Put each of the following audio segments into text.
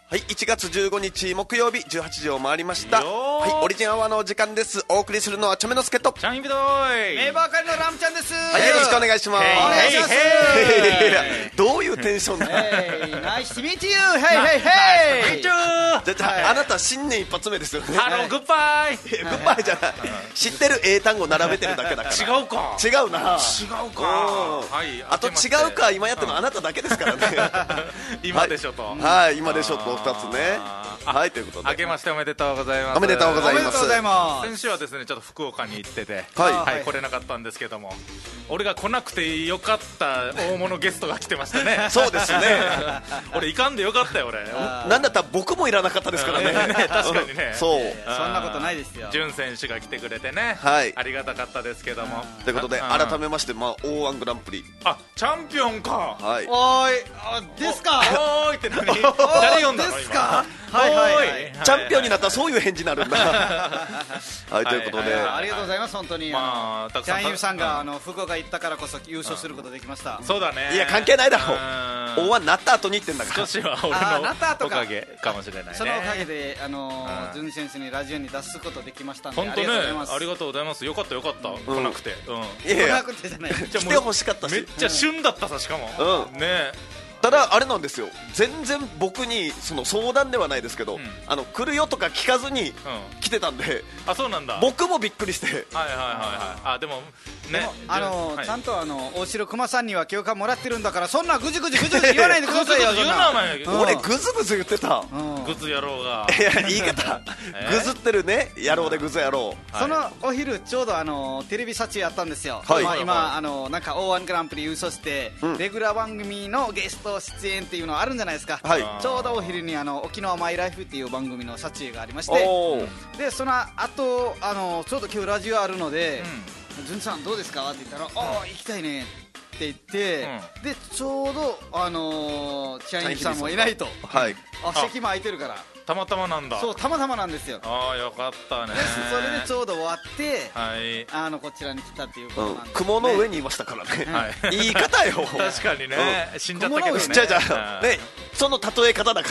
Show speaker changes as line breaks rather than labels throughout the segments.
はい、1月15日木曜日18時を回りました。はい、オリジンアワーのお時間です。お送りするのはチョメノスケと
チャンヒビドーイ
名バーカリのラムちゃんです。
はい、よろしくお願いします。
お願いします。
どういうテンションだ。
ナイスミーチユー。ヘイヘイヘイ。
じゃあ、あなた新年一発目ですよね。
ハローグッバイ。
グッバイじゃない。知ってる英単語並べてるだけだから。
違うか。
違うな。
違うか。はい。
あと違うか今やってるのあなただけですからね。
今でしょと。
はい、今でしょと2つね。はい、ということで
明けましておめでとうございます。
おめでとうございます。
おめでとうございます。
先週はですねちょっと福岡に行ってて、
はい
来れなかったんですけども、俺が来なくてよかった大物ゲストが来てましたね。
そうですね。
俺行かんでよかったよ俺。
なんだったら僕もいらなかったですからね。
確かにね。
そう。
そんなことないですよ。
潤選手が来てくれてね、
はい
ありがたかったですけども。
ということで改めましてO1 グランプリ。
あ、チャンピオンか。
はい。
おーい、ですか。
おーいって何？誰呼んだの今？
ですか。はいはいはい。
チャンピオンになったらそういう返事になるんだ。はい、ということで
ありがとうございます。本当にチ
たくさん
ャンユさんが福岡行ったからこそ優勝することできました。
そうだね。
いや関係ないだろう。O1 なった後に言ってんだから。
少しは俺のおかげかもしれないね。
そのおかげで潤選手にラジオに出すことできましたんで。
本当ね、ありがとうございます。よかったよかった。来なくて。
いやいや
来なくてじゃない。
来てほしかったし。
めっちゃ旬だったさ、しかも。ね。
ただあれなんですよ、全然僕にその相談ではないですけど、来るよとか聞かずに来てたんで、
あ、そうなんだ。
僕もびっくりして。
はいはいはいはい。あ、でもね、
ちゃんと大城熊さんには許可もらってるんだから、そんなぐじぐじ言わないでくださいよ。
俺グズグズ言ってた。
グズ野郎が。
いや言い方グズってるね、野郎でグズ野郎。
そのお昼ちょうどテレビ撮影やったんですよ。今なんか O1 グランプリ優勝してレギュラー番組のゲスト出演っていうのあるんじゃないですか。ちょうどお昼に沖縄マイライフっていう番組の撮影がありまして、でその後ちょうど今日ラジオあるので「潤さんどうですか?」って言ったら「ああ行きたいね」って言って、でちょうどチャイニーさんもいないと、席も空いてるから
たまたまなんだ。
そう、たまたまなんですよ。
ああ、よかったね。
それでちょうど終わってこちらに来たっていうことなんで、
雲の上にいましたからね。言い方よ。
確かにね、死んじゃったけどね。
じゃね、その例え方だから。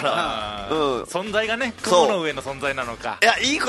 存在がね、雲の上の存在なのか。
いや、いいこと、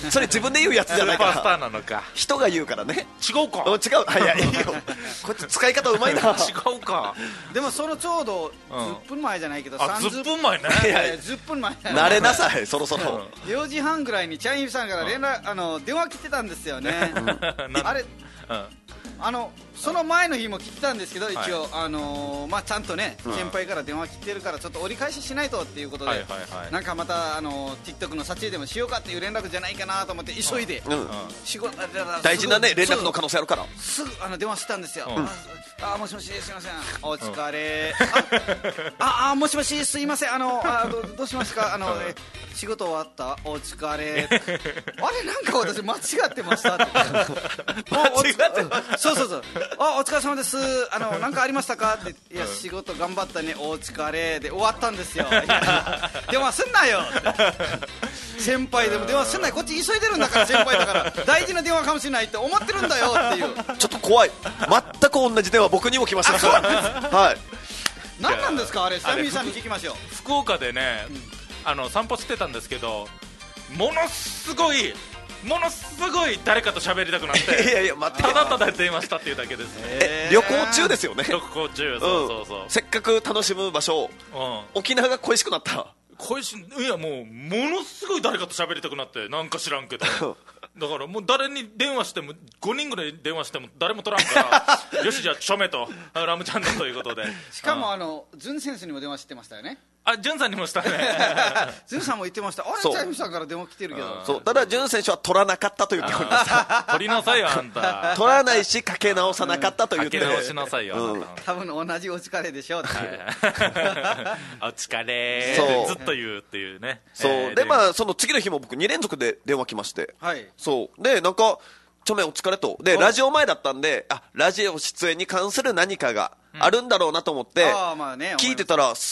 それ自分で言うやつじゃないから。
スーパースターなのか。
人が言うからね。
違うか。
違う。いや、いいよ。こっち使い方うまいな。
違うか。
でもそのちょうど10分前じゃないけど、
10分前ね。
10分前。
慣れなさい、そろそろ。
4時半ぐらいにチャンユさんから電話来てたんですよね。あれその前の日も来たんですけど、一応ちゃんとね先輩から電話来てるからちょっと折り返ししないとっていうことで、なんかまたTikTok の撮影でもしようかっていう連絡じゃないかなと思って急いで仕事
大事なね連絡の可能性あるから
すぐ電話したんですよ。もしもしすいません、お疲れ。もしもしすいません、どうしますか、仕事終わった、お疲れ。あれなんか私間違ってましたって。
間違ってました。
そうお疲れ様です、なんかありましたかって。いや仕事頑張ったね、お疲れで終わったんですよ。電話すんなよって。先輩でも電話すんなよ、こっち急いでるんだから、先輩だから大事な電話かもしれないって思ってるんだよっていう。
ちょっと怖い。全く同じ電話僕にも来ました。はい。
何なんですかあれ、サミーさんに聞きましょう。
福岡でね、散歩してたんですけど、ものすごい誰かと喋りたくなって、
いやいや待って、
ただただ電話したっていうだけです。
旅行中ですよね。
旅行中、そう
せっかく楽しむ場所、沖縄が恋しくなった。
いやものすごい誰かと喋りたくなって、なんか知らんけど。だからもう誰に電話しても5人ぐらい電話しても誰も取らんからよしじゃあチョメとラムちゃんだということで、
しかもジュン先生にも電話してましたよね。
ジュンさんにもしたね。
ジュンさんも言ってました。あれチャイムさんから電話来てるけど。
そう、ただジュン選手は取らなかったと言っておりました。
取りなさいよあんた。
取らないしかけ直さなかったと言って。
かけ直しなさいよあんた。
多分同じお疲れでしょっていう。
お疲れってずっと言うっていうね。
そうでその次の日も僕2連続で電話来まして、そうでなんかちょめお疲れとでラジオ前だったんで、ラジオ出演に関する何かがあるんだろうなと思って聞いてたら、す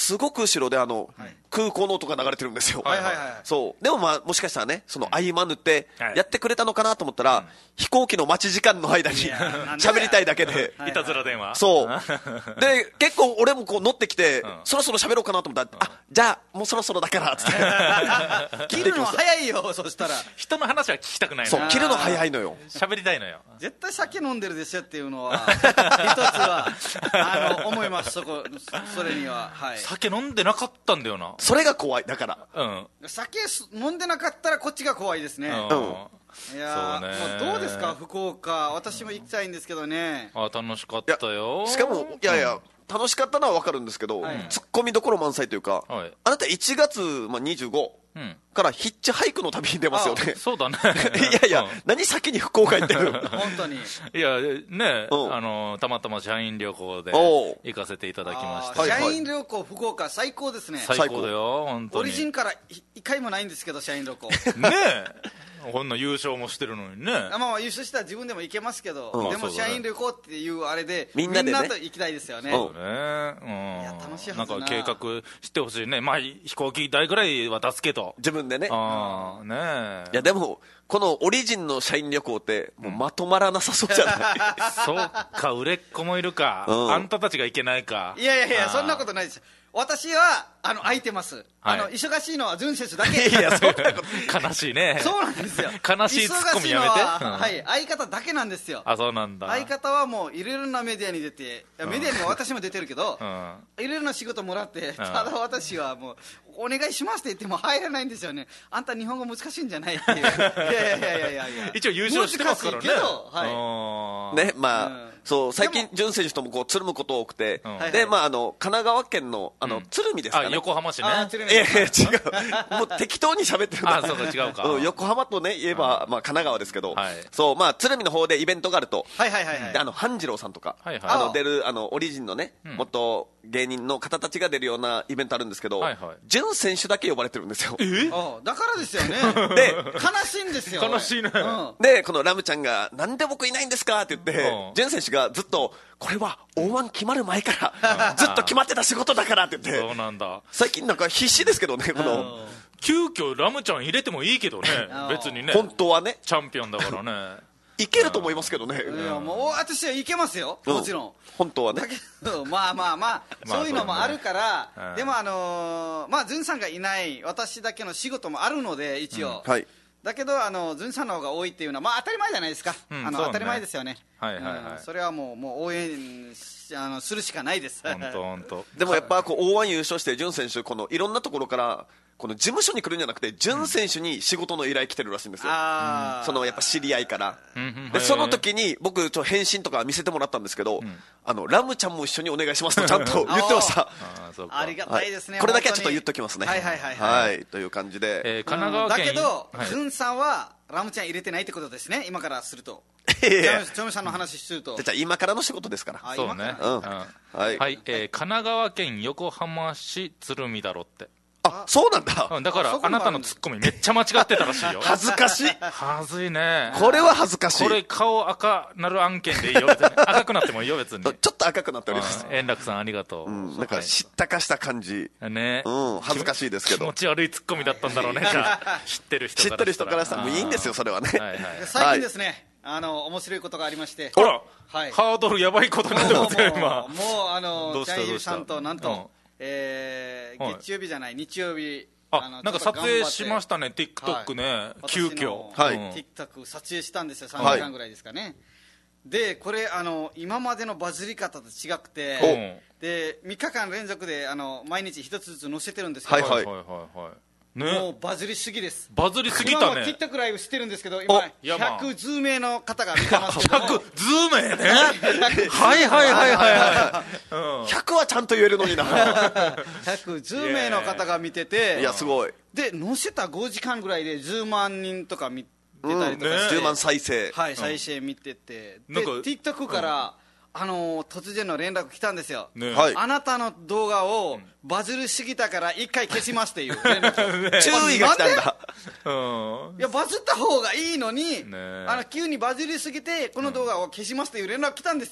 すごく後ろで空港の音が流れてるんですよ。そうでもまあもしかしたらねその合間縫ってやってくれたのかなと思ったら、飛行機の待ち時間の間に喋りたいだけで
いたずら電話。
そうで結構俺もこう乗ってきて、そろそろ喋ろうかなと思ったら、じゃあもうそろそろだからっつって
切るの早いよ。そしたら
人の話は聞きたくないの。
そう切るの早いのよ。
喋りたいのよ。
絶対酒飲んでるでしょっていうのは一つは思います。それには、
酒飲んでなかったんだよな。
それが怖い。だから
酒飲んでなかったらこっちが怖いですね。いやもうどうですか福岡。私も行きたいんですけどね。
楽しかったよ。
しかもいやいや楽しかったのは分かるんですけど、ツッコミどころ満載というか、あなた1月25からヒッチハイクの旅に出ますよね。
そうだね。
いやいや、何先に福岡行ってる
本当に。
いやね、たまたま社員旅行で行かせていただきました。
社員旅行福岡最高ですね。
最高だよ本当に。
オリジンから一回もないんですけど社員旅行
ねえこんな優勝もしてるのにね。
まあ優勝したら自分でも行けますけど、でも社員旅行っていうあれで
みんな
と行きたいですよね。
そうね。
いや楽しいはずだな。
なんか計画してほしいね。まあ飛行機代ぐらいは出すけど
自分でね。
ねえ。
いやでもこのオリジンの社員旅行ってもうまとまらなさそうじゃない
そうか売れっ子もいるか、あんたたちがいけないか。
いやいやいやそんなことないです。私は空いてます。忙しいのは純選手だけ。
いやそんなこと
悲しいね。
そうなんですよ。
悲しいツッコミやめて。
相方だけなんですよ。
そうなんだ。
相方はもういろいろなメディアに出て、メディアにも私も出てるけど、いろいろな仕事もらって、ただ私はもうお願いしますって言っても入らないんですよね。あんた日本語難しいんじゃないっていう。いや
一応優勝してますからね。
ねまあそう最近純選手ともこうつるむこと多くて、でまあ神奈川県の鶴見ですかね。
横浜市ね。
いやいや違う。もう適当に喋ってるんだ。
そうか違うか。
横浜とね言えばまあ神奈川ですけど、そうまあ鶴見の方でイベントがあると、で半次郎さんとか出るオリジンのね元芸人の方たちが出るようなイベントあるんですけど、純選手だけ呼ばれてるんですよ。
だからですよね。
で
悲しいんですよ。
悲しいね。
でこのラムちゃんがなんで僕いないんですかって言って純選手がずっとこれは O1 決まる前からずっと決まってた仕事だからって言って。
そうなんだ。
最近なんか必死ですけどねこの
急遽ラムちゃん入れてもいいけどね別にね。
本当はね
チャンピオンだからね。
いけると思いますけどね。
いやもう私はいけますよもちろん。
本当はね。
だけどまあそういうのもあるから、でもまあズンさんがいない私だけの仕事もあるので一応。だけどズンさんの方が多いっていうのはまあ当たり前じゃないですか。当たり前ですよね。それはもう応援するしかないです。
本当。
でもやっぱこう O1 優勝して純選手このいろんなところからこの事務所に来るんじゃなくて純選手に仕事の依頼来てるらしいんですよ。そのやっぱ知り合いから。でその時に僕返信とか見せてもらったんですけど、ラムちゃんも一緒にお願いしますとちゃんと言ってました。
ありがたいですね。
これだけはちょっと言っときますね。はいという感じで。
神奈川県
だけどズンさんはラムちゃん入れてないってことですね今からすると。チョメさんの話すると。
じゃあ今からの仕事ですから。
そうね。はい神奈川県横浜市鶴見だろって。
そうなんだ。
だからあなたのツッコミめっちゃ間違ってたらしいよ。
恥ずかしい。
はずいね。
これは恥ずかしい。
これ顔赤なる案件でいいよ別に。赤くなってもいいよ別に。
ちょっと赤くなっております。
円楽さんありがとう。
なんか知ったかした感じ
ね。
恥ずかしいですけど。
気持ち悪いツッコミだったんだろうね。じゃあ知ってる人から
したらもういいんですよそれはね。
最近ですね面白いことがありまして。
ほらハードルやばいことになってますよ今。
もうチャンユルさんとなんと月曜日じゃない日曜日
なんか撮影しましたね TikTok ね。急遽
TikTok 撮影したんですよ。3時間ぐらいですかね。でこれ今までのバズり方と違くて、で3日間連続で毎日一つずつ載せてるんですけど、もうバズりすぎです。
バズりすぎたね。
TikTok ライブしてるんですけど今100数名の方が見てますけども。
100数名ね。はい
100はちゃんと言えるのにな。
100数名の方が見てて、
いやすごい。
で載せた5時間ぐらいで10万人とか見てたりとかして、
10万再生
再生見てて、で TikTok から突然の連絡来たんですよ。あなたの動画をバズりすぎたから1回消しますっていう連絡。
注意が来たんだ。
いやバズった方がいいのに急にバズりすぎてこの動画を消しますっていう連絡来たんですよ。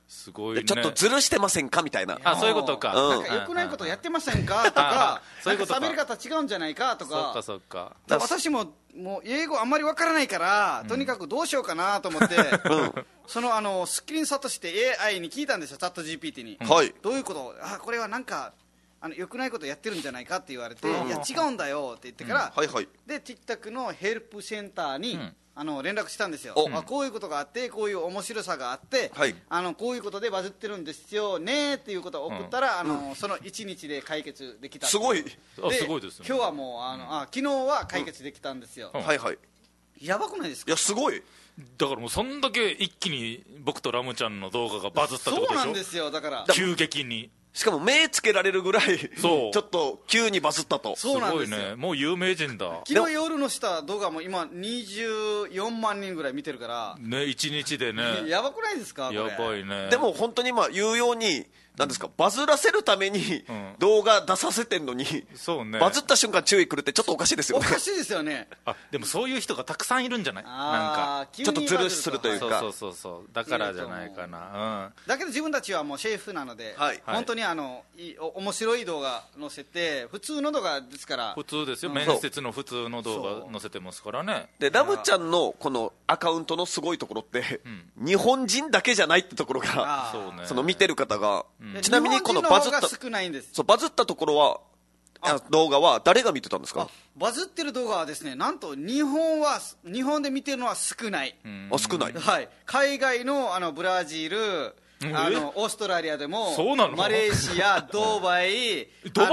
すごいね。
ちょっとずるしてませんかみたいな。
そういうことか。
なんか良くないことやってませんかとか、
そういうことか。
喋り方違うんじゃないかとか。
そっか。
私もう英語あんまりわからないから、とにかくどうしようかなと思って、そのスクリーンショットして AI に聞いたんですよ、チャット GPT に。どういうこと？これはなんか良くないことやってるんじゃないかって言われて、いや違うんだよって言ってから、で TikTok のヘルプセンターに連絡したんですよ。こういうことがあって、こういう面白さがあって、こういうことでバズってるんですよねっていうことを送ったら、その1日で解決できた。
すごい。
すごいですね。
今日はもう昨日は解決できたんですよ。やばくないですか？
いやすごい。
だからもうそんだけ一気に僕とラムちゃんの動画がバズったってことでしょ。
そうなんですよ。だから
急激に、
しかも目つけられるぐらいちょっと急にバズったと。
そうなんですよ。
すごいね。もう有名人だ。
昨日夜のした動画も今24万人ぐらい見てるから
ね、1日でね。
やばくないですか？これ
やばいね。
でも本当に言うようになんですか、バズらせるために動画出させてんのに、
そうね、
バズった瞬間注意来るってちょっとおかしいですよね。
おかしいですよね。
でもそういう人がたくさんいるんじゃない？なんか
ちょっとずるするというか、
そうだからじゃないかな。
だけど自分たちはもうシェフなので、本当に面白い動画載せて、普通の動画ですから。
普通ですよ。面接の普通の動画載せてますからね。
でラムちゃんのこのアカウントのすごいところって、日本人だけじゃないってところが、その見てる方が、ちなみにこのバズったところは動画は誰が見てたんですか？
バズってる動画はですね、なんと日本で見てるのは少ない。
少ない。
海外のブラジル、オーストラリアでも、マレーシア、ドバイ、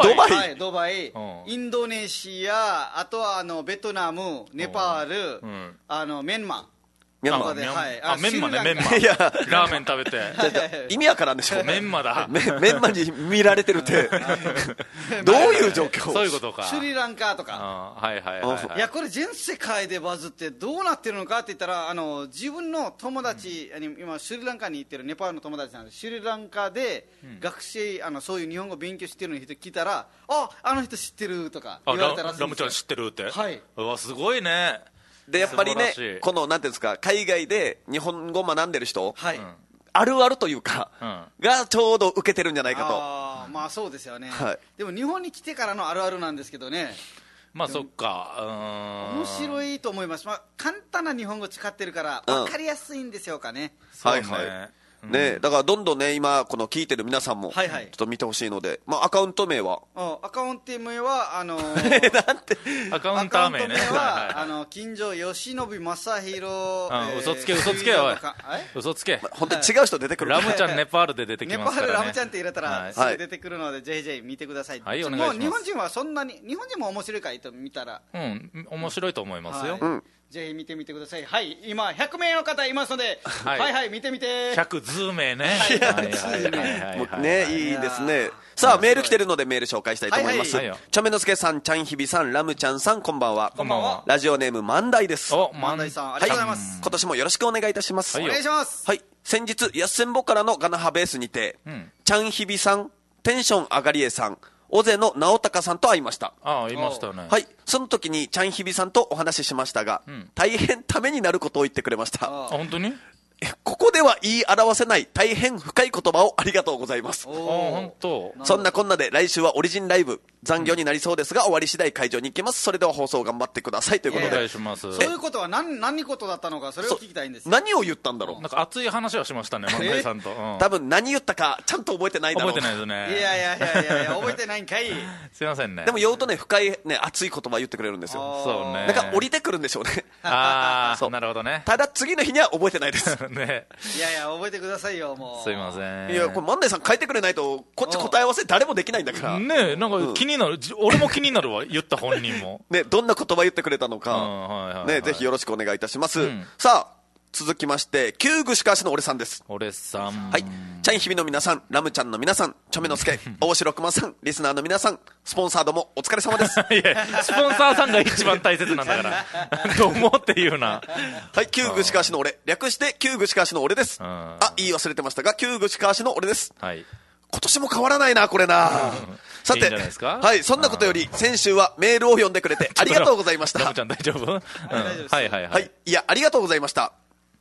インドネシア、あとはベトナム、ネパール、ミャンマー。
メンマね、メンマ。ラーメン食べて。
意味わからんでしょ。
メンマだ。
メンマに見られてるって。どういう状況？
そういうことか。
スリランカとか。いや、これ全世界でバズってどうなってるのかって言ったら、自分の友達、今スリランカに行ってるネパールの友達なんで、スリランカで学生、そういう日本語勉強してる人聞いたら、あの人知ってるとか言われたらしいんですよ。
ラムちゃん知ってるって。
はい。
うわ、すごいね。
でやっぱりね、このなんていうんですか、海外で日本語を学んでる人、あるあるというか、がちょうど受けてるんじゃないかと。
まあそうですよね。でも日本に来てからのあるあるなんですけどね。
まあそっか。
面白いと思います。簡単な日本語使ってるから分かりやすいんでしょうかね。
ね、だからどんどんね、今この聞いてる皆さんもちょっと見てほしいので、アカウント名は
アカウント名は
なんて
アカウンター名ね。
近所吉信正弘。
嘘つけおい。嘘つけ。
本当に違う人出てくる。
ラムちゃんネパールで出てきますからね。
ネパールラムちゃんって入れたらすぐ出てくるので、ぜひぜひ見てください。
はい、お願いします。
もう日本人はそんなに、日本人も面白いかと見たら、
面白いと思いますよ。
ぜひ見てみてください。はい、今100名の方いますので、見てみて。
100ズ名ね。
いいですね。さあメール来てるのでメール紹介したいと思います。ちょめのすけさん、ちゃんひびさん、ラムちゃんさん、こんばんは。
こんばんは。
ラジオネーム万代です。
万代さん、ありがとうございます。
今年もよろしくお願いいたします。
お願いします。
はい、先日やっせんぼからのガナハベースにて、ちゃんひびさん、テンション上がりえさん、尾瀬の直隆さんと会いました。
いましたね。
はい、その時にちゃんひびさんとお話ししましたが、大変ためになることを言ってくれました。
本当に？
ここでは言い表せない大変深い言葉をありがとうございます。
本当。
そんなこんなで来週はオリジンライブ残業になりそうですが、終わり次第会場に行きます。それでは放送頑張ってくださいということで。
お願いします。
そういうことは何事だったのか、それを聞きたいんです。
何を言ったんだろう。
なんか熱い話はしましたね、万代さんと。
多分何言ったかちゃんと覚えてないだろう。
覚えてないですね。
いや覚えてないんかい。
すいませんね。
でも酔うとね、深いね、熱い言葉言ってくれるんですよ。
そうね。
なんか降りてくるんでしょうね。
なるほどね。
ただ次の日には覚えてないです。
ね。
いや覚えてくださいよ、もう。
すいません。
いや、これ万代さん書いてくれないとこっち答え合わせ誰もできないんだから。
ねえ、なんか気になる。俺も気になるわ、言った本人も。
ね、どんな言葉言ってくれたのか、ね、ぜひよろしくお願いいたします。さあ続きまして、旧具志川市の俺さんです。
俺さん。
はい。ちゃんひびの皆さん、ラムちゃんの皆さん、ちょめのすけ、大城熊さん、リスナーの皆さん、スポンサーどもお疲れ様です。
いや、スポンサーさんが一番大切なんだから。どうもっていうな。
はい、旧具志川市の俺、略して旧具志川市の俺です。言い忘れてましたが、旧具志川市の俺です。
はい。
今年も変わらないな、これな。さて、はい、そんなことより、先週はメールを読んでくれてありがとうございました。
ラムちゃん大丈夫？
はい。いや、ありがとうございました。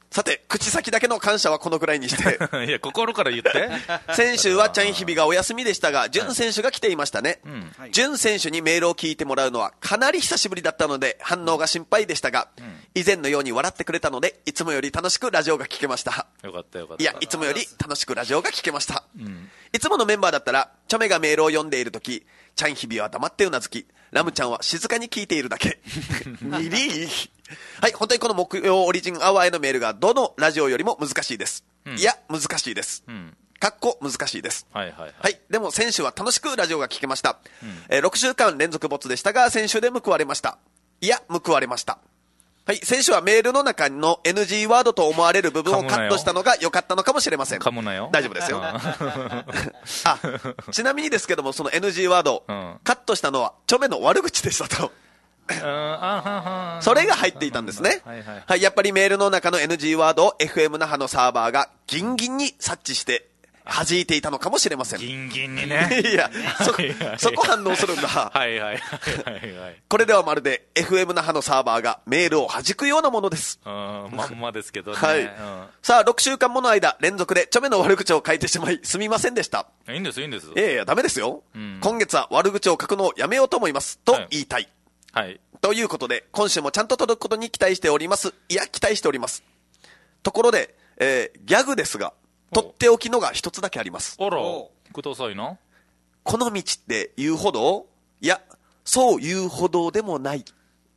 さて、口先だけの感謝はこのくらいにして
いや心から言って
先週はチャンヒビがお休みでしたが、ジュン選手が来ていましたね。ジュン選手にメールを聞いてもらうのはかなり久しぶりだったので反応が心配でしたが、以前のように笑ってくれたので、いつもより楽しくラジオが聞けました。
よかったよかった。
いや、いつもより楽しくラジオが聞けました。いつものメンバーだったら、チョメがメールを読んでいるとき、チャンヒビは黙ってうなずき、ラムちゃんは静かに聞いているだけ。にりはい、本当にこの木曜オリジンアワーへのメールがどのラジオよりも難しいです。いや、難しいです。かっこ難しいです。はい、でも先週は楽しくラジオが聞けました。6週間連続没でしたが、先週で報われました。いや、報われました。はい、先週はメールの中の NG ワードと思われる部分をカットしたのが良かったのかもしれません。
噛むなよ。
大丈夫ですよ。ちなみにですけども、その NG ワード、カットしたのはチョメの悪口でしたと。それが入っていたんですね。はい、やっぱりメールの中の NG ワードを FM 那覇のサーバーがギンギンに察知して弾いていたのかもしれません。
ギンギンにね。
いや、そこ反応するんだ。これではまるで FM 那覇のサーバーがメールを弾くようなものです。
まんまですけどね。
はい。さあ、6週間もの間連続でチョメの悪口を書いてしまいすみませんでした。
いいんですいいんです。
いやいや、ダメですよ。今月は悪口を書くのをやめようと思います。と言いたい。はい。ということで、今週もちゃんと届くことに期待しております。いや、期待しております。ところで、ギャグですが、とっておきのが一つだけあります。
あら、くださいな。
この道って言うほど、いや、そう言うほどでもない。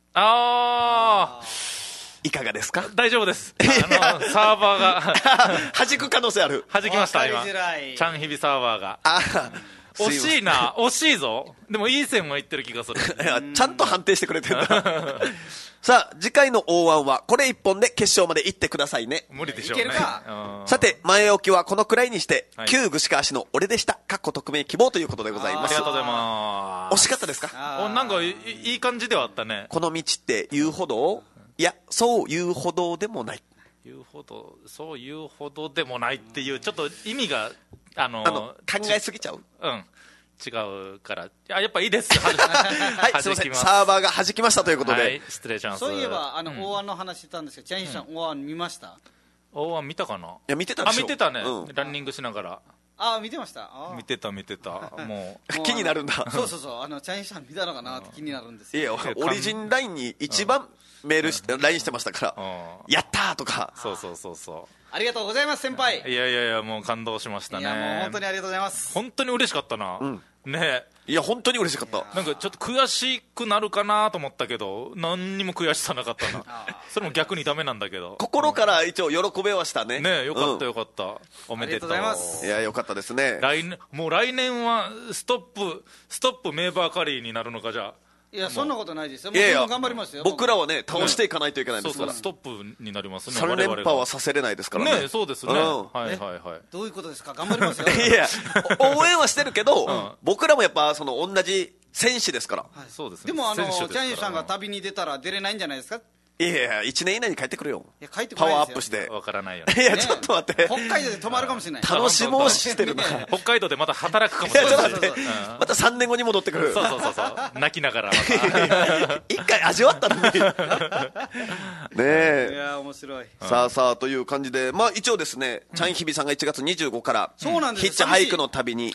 いかがですか？
大丈夫です。サーバーが
弾く可能性ある。
弾きました、今。チャンヒビサーバーが。惜しいな、惜しいぞ。でもいい線は言ってる気がする。
ちゃんと判定してくれてるんだ。さあ、次回の大腕はこれ一本で決勝まで行ってくださいね。
無理でしょうね。
さて、前置きはこのくらいにして、旧串川市の俺でした。かっこ匿名希望ということでございます。
ありがとうございます。
惜しかったですか？
なんかいい感じではあったね。
この道って言うほど、いや、そう言うほどでもない。
そう言うほどでもないっていう、ちょっと意味が、
考えすぎちゃう。
違うから。やっぱいいです。
はい、すいません。サーバーが弾きましたということで。はい、
失礼します。
そういえば、大腕の話してたんですけど、チャンヒさん、大腕見ました？
大腕見たかな？い
や、見てたでしょ。
見てたね。ランニングしながら。
見てました。
見てた。もう
気になるんだ。
そうチャンヒさん見たのかなって気になるんですよ。
いや、オリジンラインに一番メールして、LINE してましたから、やったーとか。
そう。
ありがとうございます、先輩。
いや、もう感動しましたね。
いや、もう本当にありがとうございます。
本当に嬉しかったな。ね。
いや、本当に嬉しかった。
なんかちょっと悔しくなるかなと思ったけど、何にも悔しさなかったな。それも逆にダメなんだけど。
心から一応喜べはしたね。
ね、よかった。おめでとう。
ありがとうございます。
いや、よかったですね。
もう来年はストップメーバーカリーになるのか、じゃあ。
いや、そんなことないですよ。
いや、
頑張りますよ。
僕らはね、倒していかないといけないんですから。
ストップになりますね。
3連覇はさせれないですからね。
ね、そうですね。はい。
どういうことですか？頑張りますよ。
いや、応援はしてるけど、僕らもやっぱ同じ選手ですから。
そうですね。
でもチャンヒさんが旅に出たら出れないんじゃないですか？
いや、1年以内に帰ってくるよ。
帰ってこないですよ。
パワーアップして。
わからないよね。
いや、ちょっと待って。
北海道で泊まるかもしれない。
楽しもうしてるな。
北海道でまた働くかもしれない。
ちょっと待って。また3年後に戻ってくる。
そう。泣きながら。
一回味わったのに。ねえ。
いや、面白い。
さあ、という感じで、まあ一応ですね、チャンヒビさんが1月25から、ヒッチハイクの旅に、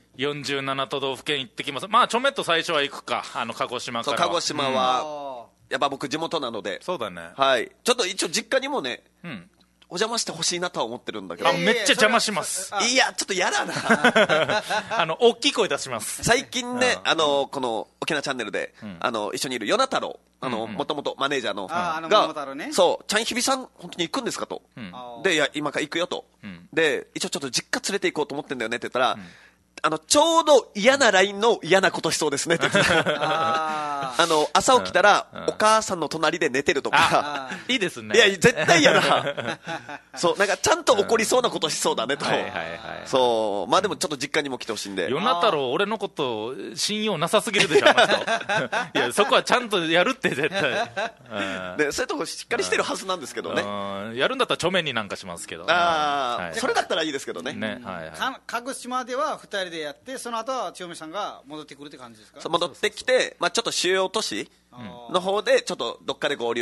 47都道府県行ってきます。まあ、ちょめっと最初は行くか。鹿児島から。
鹿児島は、やっぱ僕地元なので。
そうだね。
はい。ちょっと一応実家にもね、お邪魔してほしいなとは思ってるんだけど。
めっちゃ邪魔します。
いや、ちょっと嫌だな。
大きい声出します。
最近ね、この沖縄チャンネルで、一緒にいる与那太郎、もともとマネージャーの、が、そう、チャンヒビさん、本当に行くんですかと。で、いや、今から行くよと。で、一応ちょっと実家連れて行こうと思ってんだよねって言ったら、ちょうど嫌な LINE の嫌なことしそうですねって言ってた。朝起きたら、お母さんの隣で寝てるとか。
いいですね。
いや、絶対嫌だ。そう、なんかちゃんと怒りそうなことしそうだねと。そう、まあでもちょっと実家にも来てほしいんで。
与那太郎、俺のこと信用なさすぎるでしょ、あの人。いや、そこはちゃんとやるって絶対。
で、そういうとこしっかりしてるはずなんですけどね。
やるんだったら著面になんかしますけど。
それだったらいいですけどね。
鹿児島では2人でやって、その後は千代美さんが戻ってくるって感じですか？
戻ってきて、まあちょっと主要都市の方でちょっとどっかで合流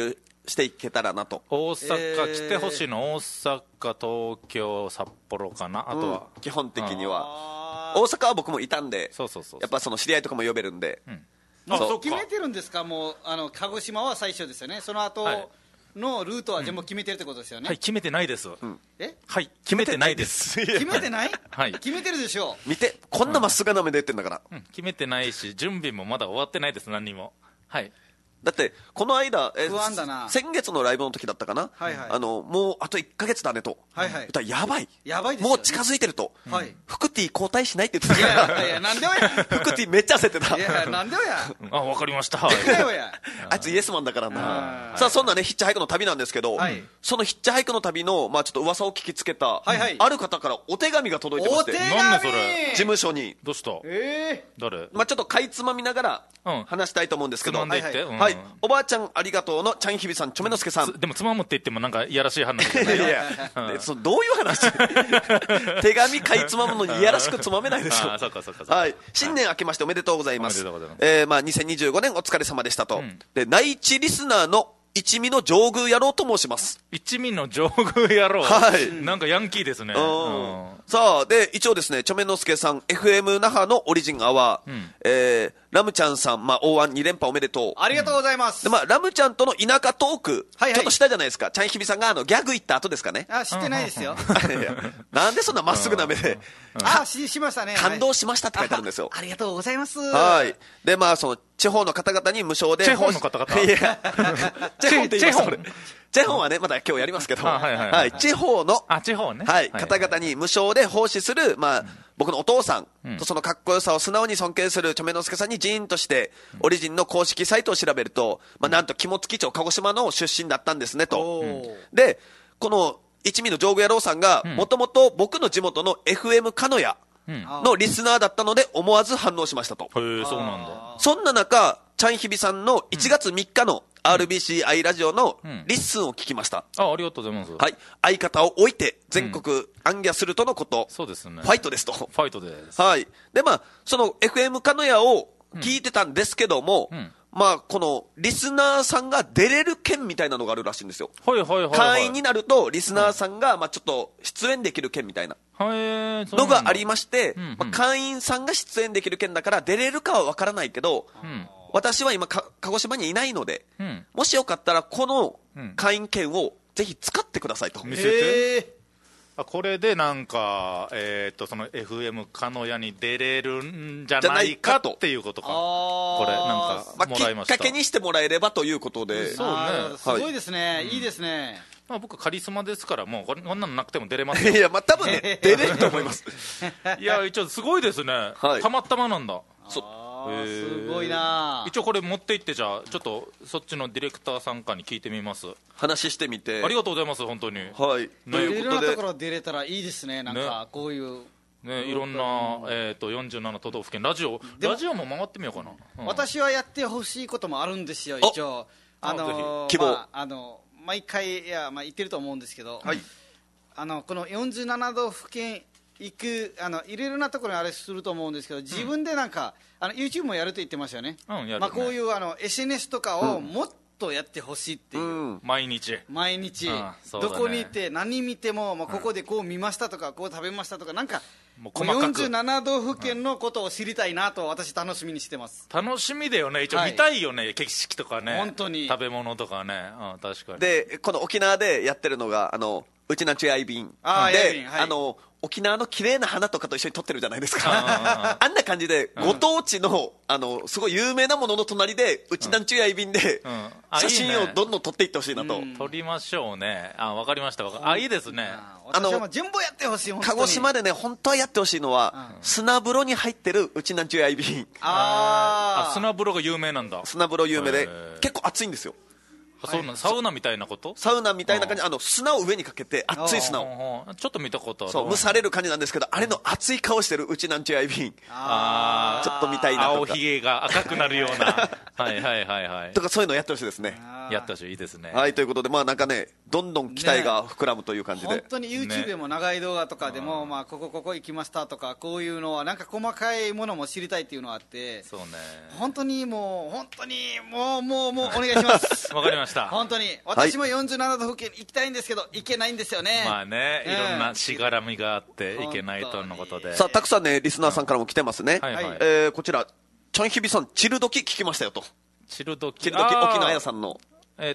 していけたらなと。
大阪来てほしいの、大阪、東京、札幌かな、あとは、
基本的には大阪は僕もいたんで、やっぱその知り合いとかも呼べるんで、
そう決めてるんですか。もう鹿児島は最初ですよね。その後のルートは全部決めてるってことですよね。
はい、決めてないです。
はい、
決めてないです。
決めてない？
はい、
決めてるでしょ
う。見て、こんなまっすぐな目で言ってんだから。
決めてないし、準備もまだ終わってないです、何にも。はい。
だってこの間、
不安だな。
先月のライブの時だったかな、もうあと1ヶ月だねと、やばいですよ、もう近づいてると、フクティ交代しないって言ってたから、
いやなんでよや、
フクティめっちゃ焦ってた、
いやなんでよや、
あ、わかりました、
あいつイエスマンだからな。さあ、そんなねヒッチハイクの旅なんですけど、そのヒッチハイクの旅の、ちょっと噂を聞きつけた、ある方からお手紙が届いてまして、
なんでそれ、
事務所に。
どうした？誰？
ちょっとかいつまみながら話したいと思うんですけど、おばあちゃんありがとうのちゃんひびさん、ちょめのすけさん。
でもつまむって言ってもなんかいやらしい話じゃない。
いやどういう話手紙かいつまむのにいやらしくつまめないでしょ。新年明けましておめでとうございます。2025年お疲れ様でしたと。で、内地リスナーの一味の上宮野郎と申します。
一味の上宮野郎、なんかヤンキーですね。
さあ、で一応ですね、ちょめのすけさん FM 那覇のオリジンアワー、ラムちゃんさん、O1 2連覇おめでとう。
ありがとうございます。
で、ラムちゃんとの田舎トーク、ちょっとしたじゃないですか。ちゃんひびさんがギャグ言った後ですかね。
知ってないですよ。
なんでそんなまっすぐな目で。
しましたね。
感動しましたって書いてあるんですよ。
ありがとうございます。
はい。で、その地方の方々に無償で。
地方の方々。
いや、チェホンって言います。チェホンはね、まだ今日やりますけど、地方の方々に無償で奉仕する、僕のお父さんとそのかっこよさを素直に尊敬するちょめのすけさんにジーンとしてオリジンの公式サイトを調べると、なんと肝付町鹿児島の出身だったんですねと。で、この一味の上宮野郎さんがもともと僕の地元の FM 鹿屋のリスナーだったので思わず反応しましたと。
そうなんだ。
そんな中、ちゃんひびさんの1月3日のRBCI ラジオのリッスンを聞きました。
ありがとうございます。
はい。相方を置いて全国行脚するとのこと。
そうですね。
ファイトですと。
ファイトです。
はい。で、その FM 鹿屋を聞いてたんですけども、このリスナーさんが出れる券みたいなのがあるらしいんですよ。会員になるとリスナーさんがちょっと出演できる券みたいなのがありまして、会員さんが出演できる券だから出れるかはわからないけど、私は今鹿児島にいないので、もしよかったらこの会員券をぜひ使ってくださいと。
見せて。これでなんか、その FM 鹿屋に出れるんじゃないかっていうことか。これなんかもらいました。
きっかけにしてもらえればということで。
そうね。すごいですね。いいですね。
僕カリスマですからもうこんなのなくても出れますよ。
いや多分ね出れると思います。
いや一応すごいですね。たまたまなんだ。
すごいな。
一応これ持って行ってじゃあちょっとそっちのディレクターさんかに聞いてみます。
話してみて。
ありがとうございます本当に。
はい。
ということで。いろんなところ出れたらいいですね。なんかこういう
ね、いろんな47都道府県ラジオも回ってみようかな。
私はやってほしいこともあるんですよ。一応
希望
毎回言ってると思うんですけど、この47道府県行くいろいろなところにあれすると思うんですけど、自分でなんかYouTube もやると言ってましたよね。こういうSNS とかをもっとやってほしいっていう、
毎日
どこにいて何見ても、ここでこう見ましたとかこう食べましたとか、なんか47道府県のことを知りたいなと私楽しみにしてます。
楽しみだよね。一応見たいよね、景色とかね、
本当に
食べ物とかね。確かに。
でこの沖縄でやってるのがうちなちゅやいびんで、沖縄の綺麗な花とかと一緒に撮ってるじゃないですか。あんな感じでご当地のすごい有名なものの隣でうちなんちゅやいびんで写真をどんどん撮っていってほしいなと。
撮りましょうね。わかりました。いいですね。
私は全部やってほしい。
鹿児島でね本当はやってほしいのは砂風呂に入ってるうちなんちゅやいびん。
砂風呂が有名なんだ。
砂風呂有名で結構暑いんですよ。
サウナみたいなこと？
サウナみたいな感じ、砂を上にかけて熱い砂を
ちょっと見たことある。
そう蒸される感じなんですけど、あれの熱い顔してるうちなんちゅやいびん、ちょっと見たいなとか、
青ひげが赤くなるようなはいとか
そういうのやってほしいですね。
やってほしい、いいですね。
はい、ということで、まあなんかね、どんどん期待が膨らむという感じで、
本当に YouTube でも長い動画とかでも、まあ、ここ行きましたとか、こういうのはなんか細かいものも知りたいっていうのがあって、
そうね、
本当にもうお願いします
わかりました。
本当に私も47都府県行きたいんですけど行けないんですよね。
まあね、いろんなしがらみがあって行けないとのことで、
さあたくさんねリスナーさんからも来てますね。
はいはい、
こちらちゃんひびさん、チルドキ聞きましたよと。
チルドキ、
沖縄屋さんの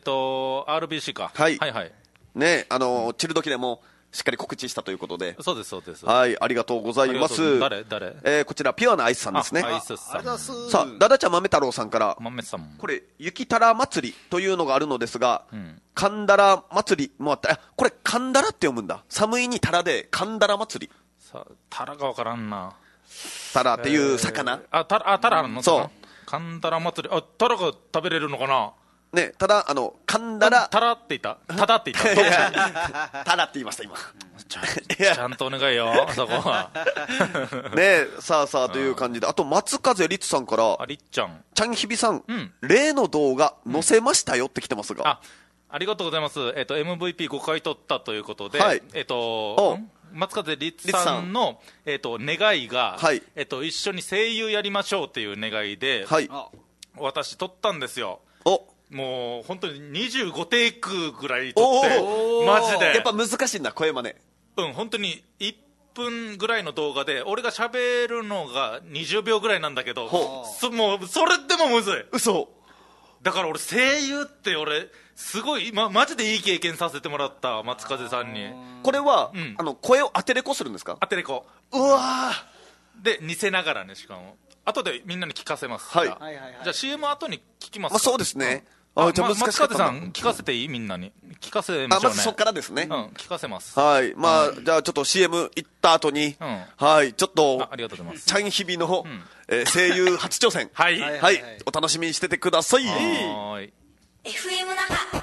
RBC か、
はい
はいはい
ね、チルドキでもしっかり告知したということで、
そうですそうです、
はい、ありがとうございます。
誰、
こちらピュアなアイスさんですね。
アイスさん。
さあダダちゃん豆太郎さんから、
豆さん、
これ雪たら祭りというのがあるのですが、かんだら祭りもあった。これかんだらって読むんだ。寒いにたらでかんだら祭り。
さあたらがわからんな。
たらっていう魚。
たらあるの。
そう、
かんだら祭り、たらが食べれるのかな。
ね、ただかんだら
たらって言ったただって言った
たらって言いました今。
ちゃんとお願いよそこは
ね、さあという感じで、あと松風律さんから、
りっちゃん、
ちゃんひびさん、例の動画載せましたよって来てますが、
ありがとうございます。MVP5 回取ったということで、
はい、
松風律さんの願いが、
はい、
一緒に声優やりましょうっていう願いで、
はい、
私取ったんですよ。もう本当に25テイクぐらい取って、マジで
やっぱ難しいんだ、声真似。
本当に1分ぐらいの動画で俺が喋るのが20秒ぐらいなんだけど、もうそれでもむずい。
嘘。
だから俺声優って俺すごい、マジでいい経験させてもらった、松風さんに。こ
れは、声を当てれこするんですか？
当てれこ。
うわ
で似せながらね、しかも後でみんなに聞かせます。
はい、
じゃあ CM 後に聞きますか？
そうですね。
じゃあ松風さん聞かせていい？みんなに聞かせましょうね。
まずそこからですね。
聞かせます。
はい、まあじゃあちょっと CM 行った後に、はい、ちょっと
ありがとうございます。
ちゃんひびの声優初挑戦、
はい
はい、お楽しみにしててください。
はい。
FM 那覇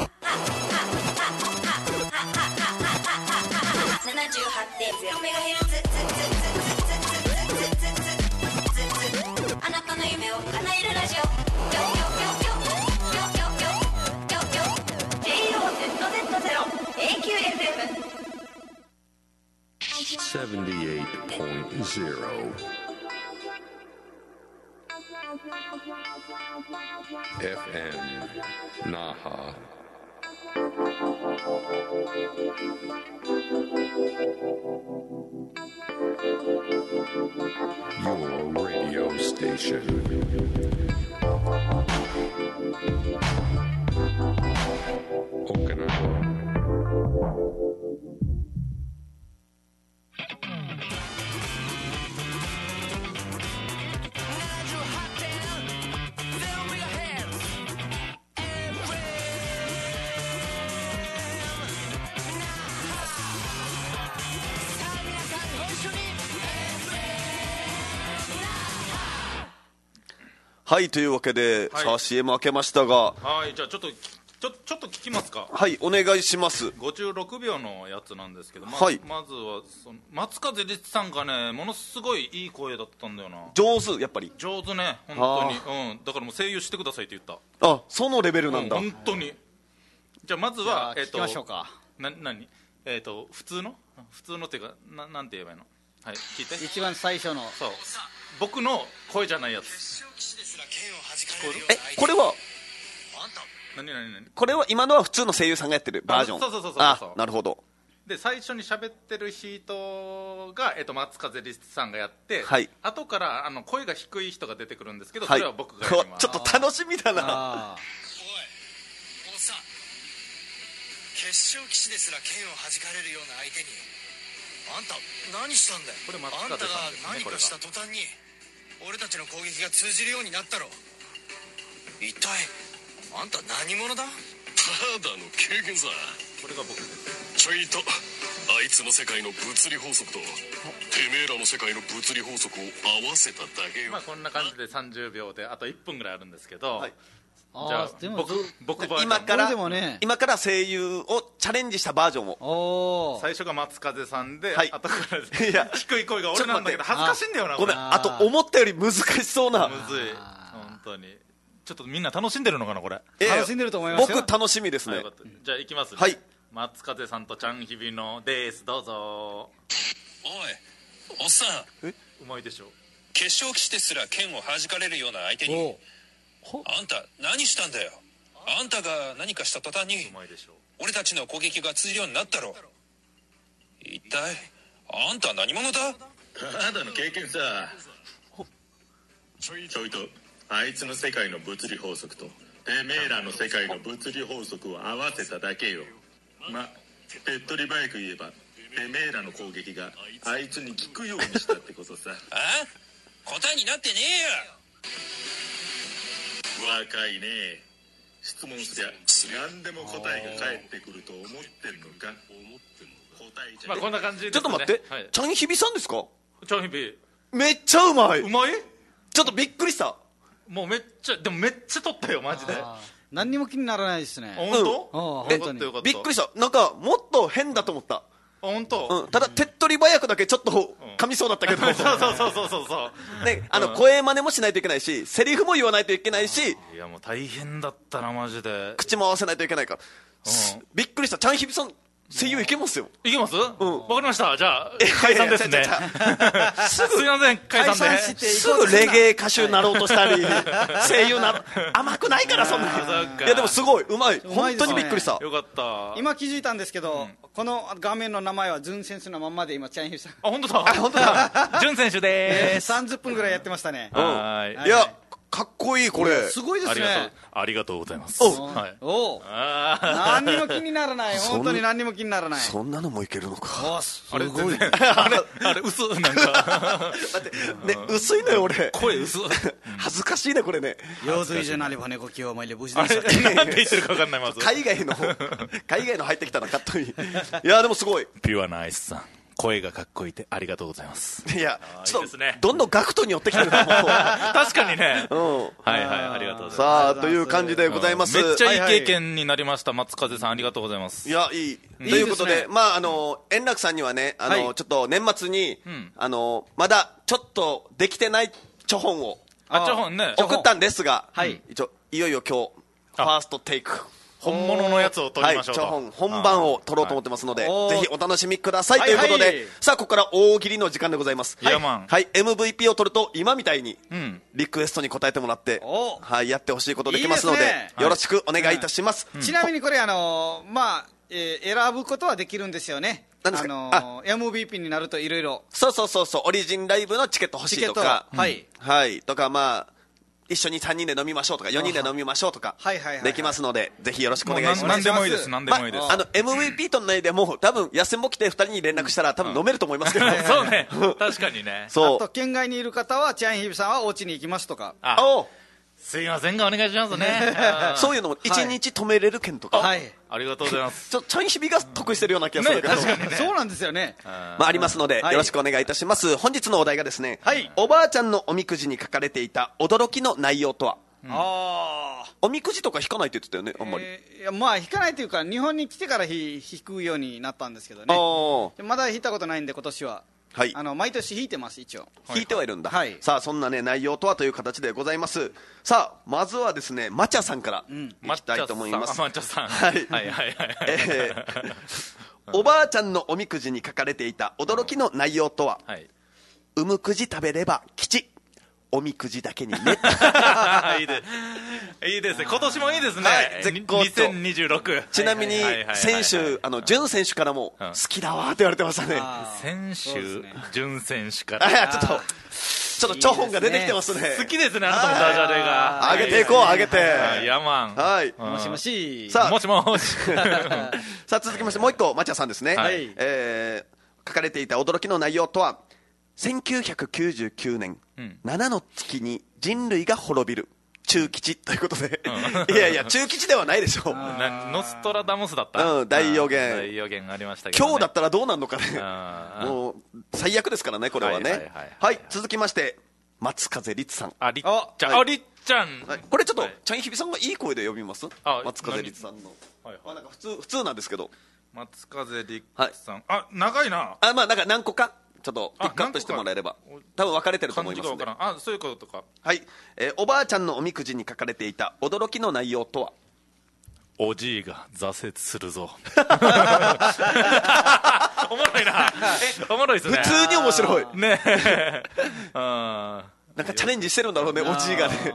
78.0MHz、 あなたの夢を叶えるラジオ、JOZZ0AQFM
78.0 FM Naha. Your radio station. Okinawa.
はい、というわけで、さあ CM 開けましたが、
はい、じゃあちょっと聞きますか。
はい、お願いします。
56秒のやつなんですけど、ま
はい、
まずは松風律さんがね、ものすごいいい声だったんだよな。
上手、やっぱり
上手ね、本当に。だからもう声優してくださいって言った。
そのレベルなんだ。
本当に。じゃあまずは
聞きましょうか。
何普通のっていうか、なんて言えばいいの。はい、聞いて。
一番最初の、
そう、僕の声じゃないやつ。
これは
何
これは今のは普通の声優さんがやってるバージョン。
そう。
なるほど。
で最初に喋ってる人が、松風律さんがやって、
はい、
後から声が低い人が出てくるんですけど、それは僕がやります。
ちょっと楽しみだな。
おい、さ決勝騎士ですら剣を弾かれるような相手にあんた何したんだよ。
これ松
あんた
風
が
さんですね。
何かした途端に俺たちの攻撃が通じるようになったろ。一体あんた何者だ。ただの経験さ。
これが僕です。
ちょいとあいつの世界の物理法則とてめえらの世界の物理法則を合わせただけよ。
こんな感じで30秒であと1分ぐらいあるんですけど、
はい、
じゃあ僕バージョン、
今から声優をチャレンジしたバージョンを。
最初が松風さんで、
はい、
後から低い声が俺なんだけど恥ずかしいんだよな。
ごめん、あと思ったより難しそうな。
むずい本当に。 ちょっとみんな楽しんでるのかなこれ。
楽しんでると思いますよ。
僕楽しみですね。
じゃあ行きますね。
はい。
松風さんとちゃんひびのです。どうぞ。
おいおっさん、
うまいでしょ。
決勝期してすら剣を弾かれるような相手にあんた何したんだよ。あんたが何かした途端に
うまいでしょ。
俺たちの攻撃が通じるようになったろ。一体あんた何者だ。
ただの経験さ。ちょいとあいつの世界の物理法則とてめえらの世界の物理法則を合わせただけよ。ま、手っ取り早く言えばてめえらの攻撃があいつに効くようにしたってことさ。
あ？答えになってね
えよ。若いね。質問すりゃ何でも答えが返ってくると思ってんのか。
まあこんな感じですね。
ちょっと待って、ちゃんひびさんですか。
ちゃんひび
めっちゃうまい。
うまい。
ちょっとびっくりした。
もうめっちゃ取ったよマジで。
何にも気にならないですね。
本当？
本当に
びっくりした。なんかもっと変だと思った。
本当？
ただ手っ取り早くだけちょっと噛みそうだったけど。
そう
ね、声真似もしないといけないし、セリフも言わないといけないし。
いやもう大変だったなマジで。
口も合わせないといけないから。びっくりした。ちゃんひびさん声優いけますよ。
いけます？わかりました。じゃあ解散ですね。すいません解散で。
すぐレゲエ歌手になろうとしたり、声優な甘くないからそんな。いやでもすごいうまい。本当にびっくりした。
よかった。
今気づいたんですけど、この画面の名前はジュン選手のまんまで今チャンヒビさん。
本当だ。ジュン選手でーす。
30分ぐらいやってましたね。
はい。
いやかっこいいこれ。
すごいですね。
ありがとうございます。
何にも気にならない。本当に何にも気にならない。
そんなのもいけるのか。
あれ全然あれ薄なんか。
待ってね薄いのよ俺。
声薄。
恥ずかしいねこれね。
用水じゃなればねごきをまいれ無事でし
た。なんて言ってるか分かんないまず。
海外の入ってきたのカットに。いやでもすごい。
ピュアなアイスさん。声がかっこいいってありがとうございます。
いやちょっとどんどんガクトに寄ってきてるなもう。
確かにね。はいはいありがとうございます。
さあという感じでございます。
めっちゃいい経験になりました。松風さんありがとうございます。
いやいいということでまあ円楽さんにはねちょっと年末にまだちょっとできてないチョ本を送ったんですが、一応いよいよ今日ファーストテイク。
本物のやつを撮りましょうと。
本番を撮ろうと思ってますので、ぜひお楽しみくださいということで、さあここから大喜利の時間でございます。はい、MVP を取ると今みたいにリクエストに答えてもらって、やってほしいことできますので、よろしくお願いいたします。
ちなみにこれ選ぶことはできるんですよね。MVP になるといろいろ。
そうオリジンライブのチケット欲しいとか、とかまあ。一緒に3人で飲みましょうとか4人で飲みましょうとかできますのでぜひよろしくお願いします。
何でもいいです何でもいいです。
MVP との内でも多分休も来て2人に連絡したら多分飲めると思いますけど。
そうね確かにね。
あと県外にいる方はチャンヒビさんはお家に行きますとか。
すいませんがお願いしますね。
そういうのも1日止めれる券とか。
ありがとうございます。
チャンヒビが得意してるような気がするけど。
確かにね。そうなんですよね。
ありますのでよろしくお願いいたします。本日のお題がですね、おばあちゃんのおみくじに書かれていた驚きの内容とは。おみくじとか引かないって言ってたよねあんまり。
まあ引かないというか日本に来てから引くようになったんですけどね。まだ引いたことないんで今年は。毎年引いてます一応。
引いてはいるんだ。さあそんなね内容とはという形でございます。さあまずはですねマチャさんからいきたいと思います。
マチャさん。
おばあちゃんのおみくじに書かれていた驚きの内容とは。うむくじ食べれば吉。おみくじだけにね。
いいですね。今年もいいですね。
絶好調。
2026。
ちなみに選手潤選手からも好きだわって言われてましたね。
選手潤選手から。
ちょっとチョホンが出てきてますね。
好きですねあなたもダジャレが。
上げていこう上げて。
ヤマン。
もしもし。
さあ
もしもし。
さあ続きましてもう一個マチャさんですね。書かれていた驚きの内容とは。1999年、7の月に人類が滅びる中吉ということで、いやいや中吉ではないでしょう。
ノストラダムスだった。
大予言。
大予言ありましたけど、
今日だったらどうなるのかね。もう最悪ですからねこれはね。はい続きまして松風律さん。
りっちゃん。
これちょっとチャンヒビさんがいい声で呼びます。松風律さんの。なんか普通なんですけど。
松風律さん。長いな。
まあなんか何個か。 ちょっとピックアップしてもらえれば多分分かれてると思いますので。
そういうことか。
はい、おばあちゃんのおみくじに書かれていた驚きの内容とは。
おじいが挫折するぞ。おもろいな。おもろいですね。
普通に面白い
ね。
なんかチャレンジしてるんだろうね、おじいがね。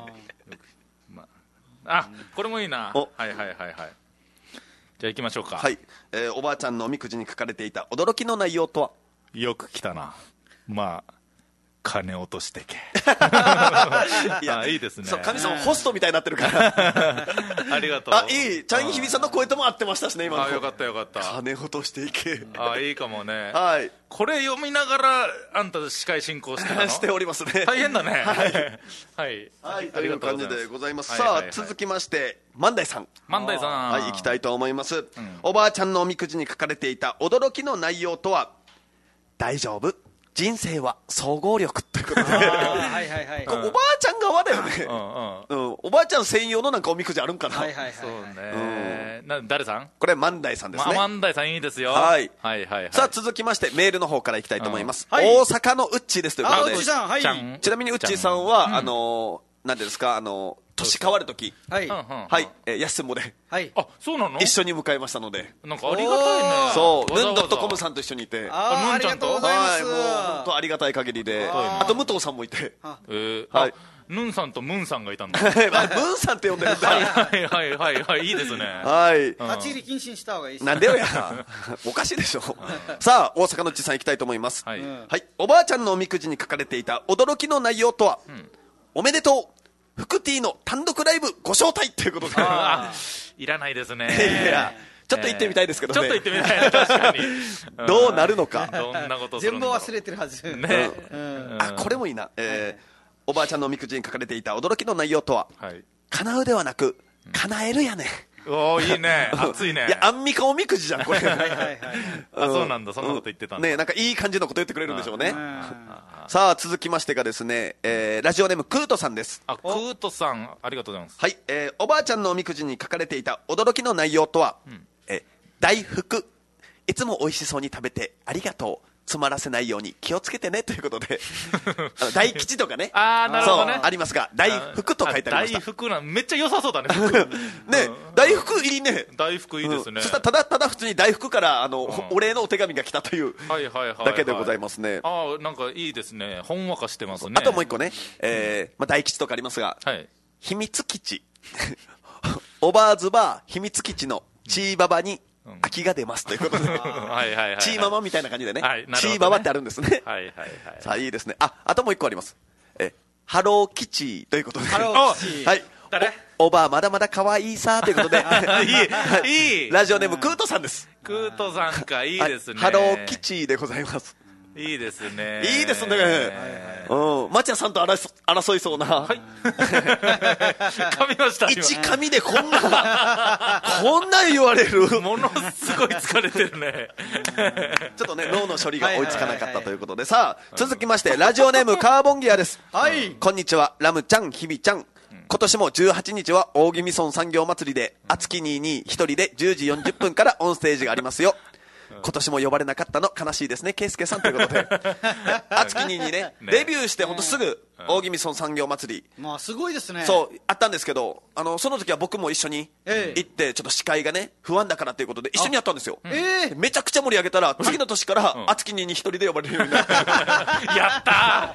これもいいな。はい。じゃあ行きましょうか。
はい、おばあちゃんのおみくじに書かれていた驚きの内容とは。
よく来たな。まあ金落としてけ。
いや
いいですね。
そう、神様ホストみたいになってるから
ありがとう。
いい、チャンヒビさんの声とも合ってましたしね、今の。
よかった
金落としていけ。
いいかもね。
はい、
これ読みながらあんた司会進行してたの？
しておりますね。
大変だね。
はい、という感じでございます。
さ
あ、続きまして万代さん。はい、行きたいと思います。おばあちゃんのおみくじに書かれていた驚きの内容とは。大丈夫、人生は総合力ということで、おばあちゃん側だよね。おばあちゃん専用のなんかおみくじあるんかな。
そうね。誰さん？
これ万代さんですね。
万代さんいいですよ。
はいさあ続きましてメールの方からいきたいと思います。大阪のウッチーですということで。ちなみにウッチーさんは何ですか、年変わるとき、安もで
そうなの？
一緒に迎えましたので。
なんかありがたいね。
そうヌンドットコムさんと一緒にいて、
ヌンちゃんと、
もう本当ありがたい限りで、あと武藤さんもいて、
ヌンさんとムンさんがいたんだ。
ムンさんって呼んでるんだ。
はいいいですね。
立ち入り禁止にした方がいいです。
なんでよや。おかしいでしょ。さあ大阪のちさん行きたいと思います。おばあちゃんのおみくじに書かれていた驚きの内容とは。おめでとう、フクティの単独ライブご招待ということで。
いらないですね。
いやちょっと行ってみたいですけどね。
ちょっと行ってみたい。確かに。
どうなるのか。
どんなことする
全部忘れてるはず
ね。
これもいいな。おばあちゃんのおみくじに書かれていた驚きの内容とは。叶うではなく叶えるやね。
おーいいね。熱いね。
いやアンミカおみくじじゃんこれ。
そうなんだ、そんなこと言ってたんだ
ね。なんかいい感じのこと言ってくれるんでしょうね。さあ続きましてがですね、ラジオネームクートさんです。
クートさんありがとうございます。
はい、おばあちゃんのおみくじに書かれていた驚きの内容とは。大福、いつも美味しそうに食べてありがとう、詰まらせないように気をつけてねということで。大吉とかね、
なるほどね、
ありますが大福と書いてありました。
大福めっちゃ良さそうだね。
ね、大福いいね。
大福いいですね。
そしたらただ普通に大福からお礼のお手紙が来たというだけでございますね。
なんかいいですね。ほんわかしてますね。
あともう一個ね、大吉とかありますが、秘密基地。おばあずば秘密基地のチーババに空きが出ますということで、チーママみたいな感じでね、チーババってあるんですね。さあいいですね。あともう一個あります。ハローキチということで、
誰？
おばあまだまだ可愛いさということで、
いい
ラジオネームクートさんです。
クートさんか、いいですね。
ハローキチでございます。
いいですね。
いいですね。町屋さんと争いそうな。
噛みました。
一噛みでこんな言われる。
ものすごい疲れてるね。
ちょっとね脳の処理が追いつかなかったということで、さあ続きましてラジオネームカーボンギアです。こんにちは、ラムちゃん、ひびちゃん。今年も18日は大宜味村産業祭りで、熱きに一人で10時40分からオンステージがありますよ。今年も呼ばれなかったの悲しいですね、ケイスケさんということで。熱きにね、デビューして本当すぐ大宜味村産業祭り、
まあすごいですね。
そうあったんですけど、その時は僕も一緒に行って、ちょっと司会がね不安だからということで一緒にやったんですよ。めちゃくちゃ盛り上げたら、次の年から熱きに一人で呼ばれるようになった。
やった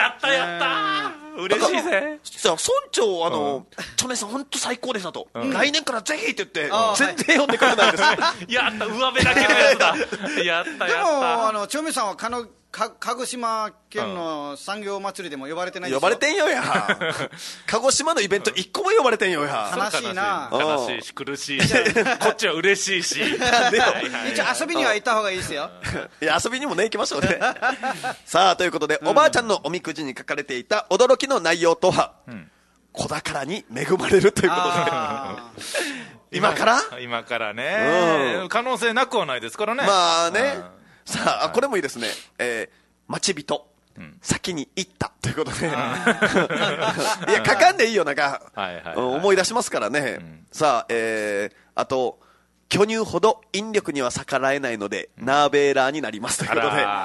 嬉しいぜ。
村長チョメさん本当最高でしたと、来年からぜひって言って全然呼んでくれないです。
やった、上辺だけのやつだ。やった
でもチョメさんは鹿児島県の産業祭りでも呼ばれてないでしょ。
呼ばれてんよや。鹿児島のイベント1個も呼ばれてんよや。
悲しいな。
悲しいし苦しいし、こっちは嬉しいし。
一応遊びには行った方がいいですよ。
いや遊びにもね行きましょうね。さあということで、おばあちゃんのおみくじに書かれていた驚きの内容とは、子宝に恵まれるということで。今から
ね、可能性なくはないですからね。
まあね。さあこれもいいですね。待ち人、先に行ったということで。いや書かんでいいよ、なんか思い出しますからね。さああと、巨乳ほど引力には逆らえないのでナーベーラーになりますということで。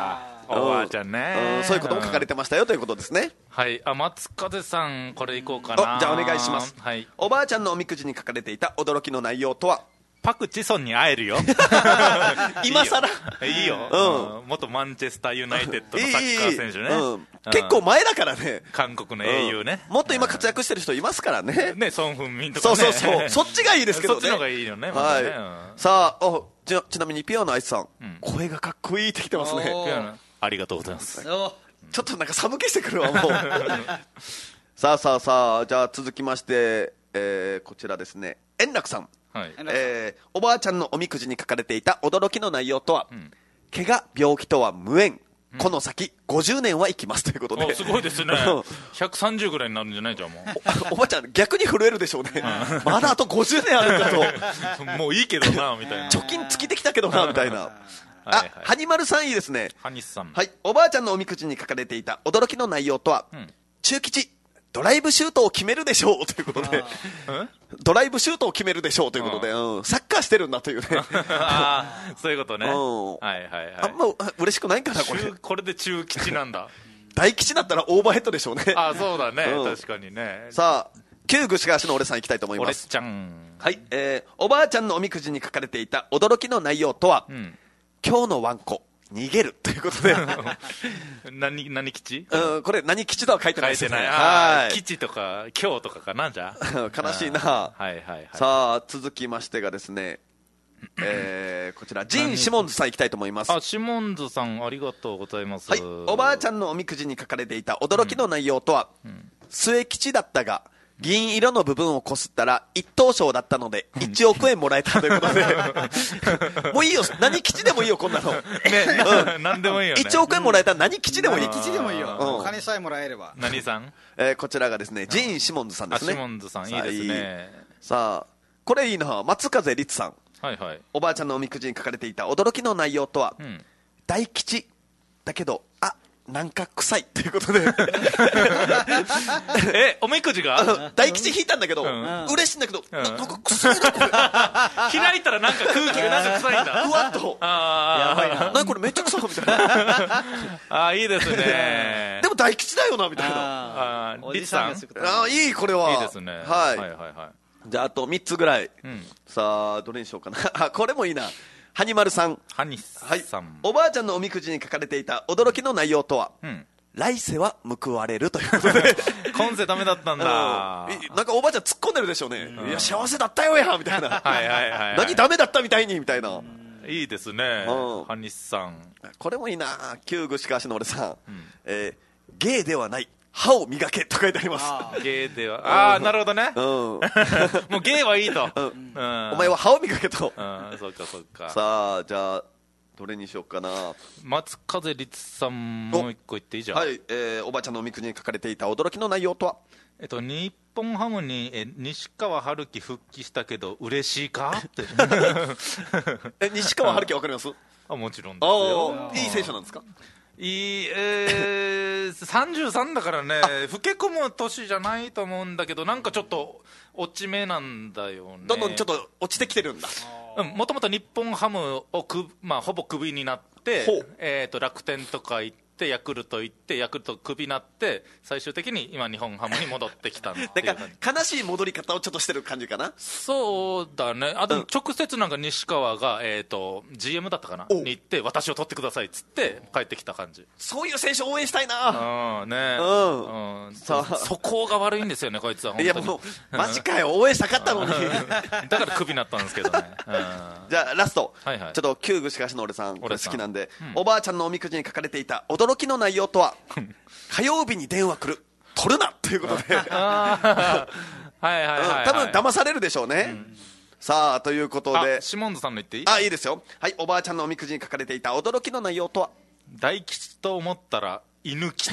おばあちゃんね、
そういうことも書かれてましたよということですね。
はい。松風さん、これいこうかな。
じゃあお願いします。
はい。
おばあちゃんのおみくじに書かれていた驚きの内容とは？
パク・チソンに会えるよ。
今更
いいよ。元マンチェスターユナイテッドのサッカー選手ね。
結構前だからね。
韓国の英雄ね。
もっと今活躍してる人いますからね。
ね、ソン・フンミンとかね。
そう。そっちがいいですけどね。
そっちのがいいよね。
はい。さあ、ちなみにピアノアイスさん、声がかっこいいってきてますね。
ピアノありがとうございます。
ちょっとなんか寒気してくるわ、もう。さあ、じゃあ続きまして、こちらですね。円楽さん。はい。おばあちゃんのおみくじに書かれていた驚きの内容とは、怪我、病気とは無縁。この先50年は生きますということで。
すごいですね。130ぐらいになるんじゃないじゃん、もう。
おばあちゃん逆に震えるでしょうね。まだあと50年あるかと。
もういいけどな、みたいな。
貯金尽きてきたけどな、みたいな。はにまるさんいいですね。
はにさん。
はい。おばあちゃんのおみくじに書かれていた驚きの内容とは、中吉、ドライブシュートを決めるでしょうということで、ドライブシュートを決めるでしょうということで、サッカーしてるんだというね。
そういうことね。
あんま嬉しくないかな、これ。
これで中吉なんだ。
大吉だったらオーバーヘッドでしょうね。
そうだね。確かにね。
さあ、旧串川市の俺さん行きたいと思います。
俺ちゃん。
はい。おばあちゃんのおみくじに書かれていた驚きの内容とは、今日のワンコ。逃げるということで
何吉？
これ何吉とは書いてないですね。
書いてない。吉とか今日とかかな、じゃ
あ。悲しいな。さあ続きましてがですね、こちらジン・シモンズさん行きたいと思います。
シモンズさんありがとうございます。
はい。おばあちゃんのおみくじに書かれていた驚きの内容とは、末吉だったが銀色の部分をこすったら一等賞だったので1億円もらえたということでもういいよ、何吉でもいいよ、こんなのね。
何でもいいよね。
1億円もらえたら何吉でもいい。
何吉でもいいよ。お金さえもらえれば。
何さん？
こちらがですね、ジン・シモンズさんですね。
シモンズさんいいですね。
さあこれいいな。松風律さん。
はいはい。
おばあちゃんのおみくじに書かれていた驚きの内容とは、大吉だけどなんか臭いっていうことで
おみくじが
大吉引いたんだけど、嬉しいんだけど、なんか臭いなこれ。
開いたらなんか空気がなんか臭いんだ。
ふわっと。やばいな。なんかこれめっちゃ臭いみたいな。
いいですね。
でも大吉だよなみたいな。
リツさん。
いい、これは。
いいですね。
はい。じゃああと3つぐらい。さあどれにしようかな。これもいいな。はにまるさん。
はにさん。
おばあちゃんのおみくじに書かれていた驚きの内容とは、来世は報われるということで。
今世ダメだったんだ。
なんかおばあちゃん突っ込んでるでしょうね。いや幸せだったよやみたいな。何ダメだったみたいにみたいな。
いいですね。はにさん。
これもいいな。旧串川市の俺さん。芸ではない歯を磨けと書いてあります。
芸ではなるほどね。もう芸はいいと。
お前は歯を磨けと。
そうか。
さあじゃあどれにしようかな。
松風律さんもう一個言っていいじゃん。
はい。おばあちゃんのおみくじに書かれていた驚きの内容とは、
日本ハムに西川春樹復帰したけど嬉しいかって
西川春樹わかります？
もちろんですよ。
いい選手なんですか？
33だからね、老け込む年じゃないと思うんだけど、なんかちょっと落ち目なんだよね。
どんどんちょっと落ちてきてるんだ。
もともと日本ハムをほぼクビになって、楽天とか行ってヤクルト行ってヤクルトクビになって最終的に今日本ハムに戻ってきたんで
だから悲しい戻り方をちょっとしてる感じかな。
そうだね。でも直接なんか西川が、GM だったかなに行って私を取ってくださいっつって帰ってきた感じ。
そういう選手応援したいな。
そこが悪いんですよねこいつは本当に。
いやもうマジかよ、応援したかったのに
だからクビになったんですけどね。
じゃあラスト、ちょっと旧串川市の俺さんこれ好きなんで、おばあちゃんのおみくじに書かれていた驚きの内容とは火曜日に電話来る取るなということで多分騙されるでしょうね。さあということで
シモンズさんの言っていい？
いいですよ。はい。おばあちゃんのおみくじに書かれていた驚きの内容とは、
大吉と思ったら犬吉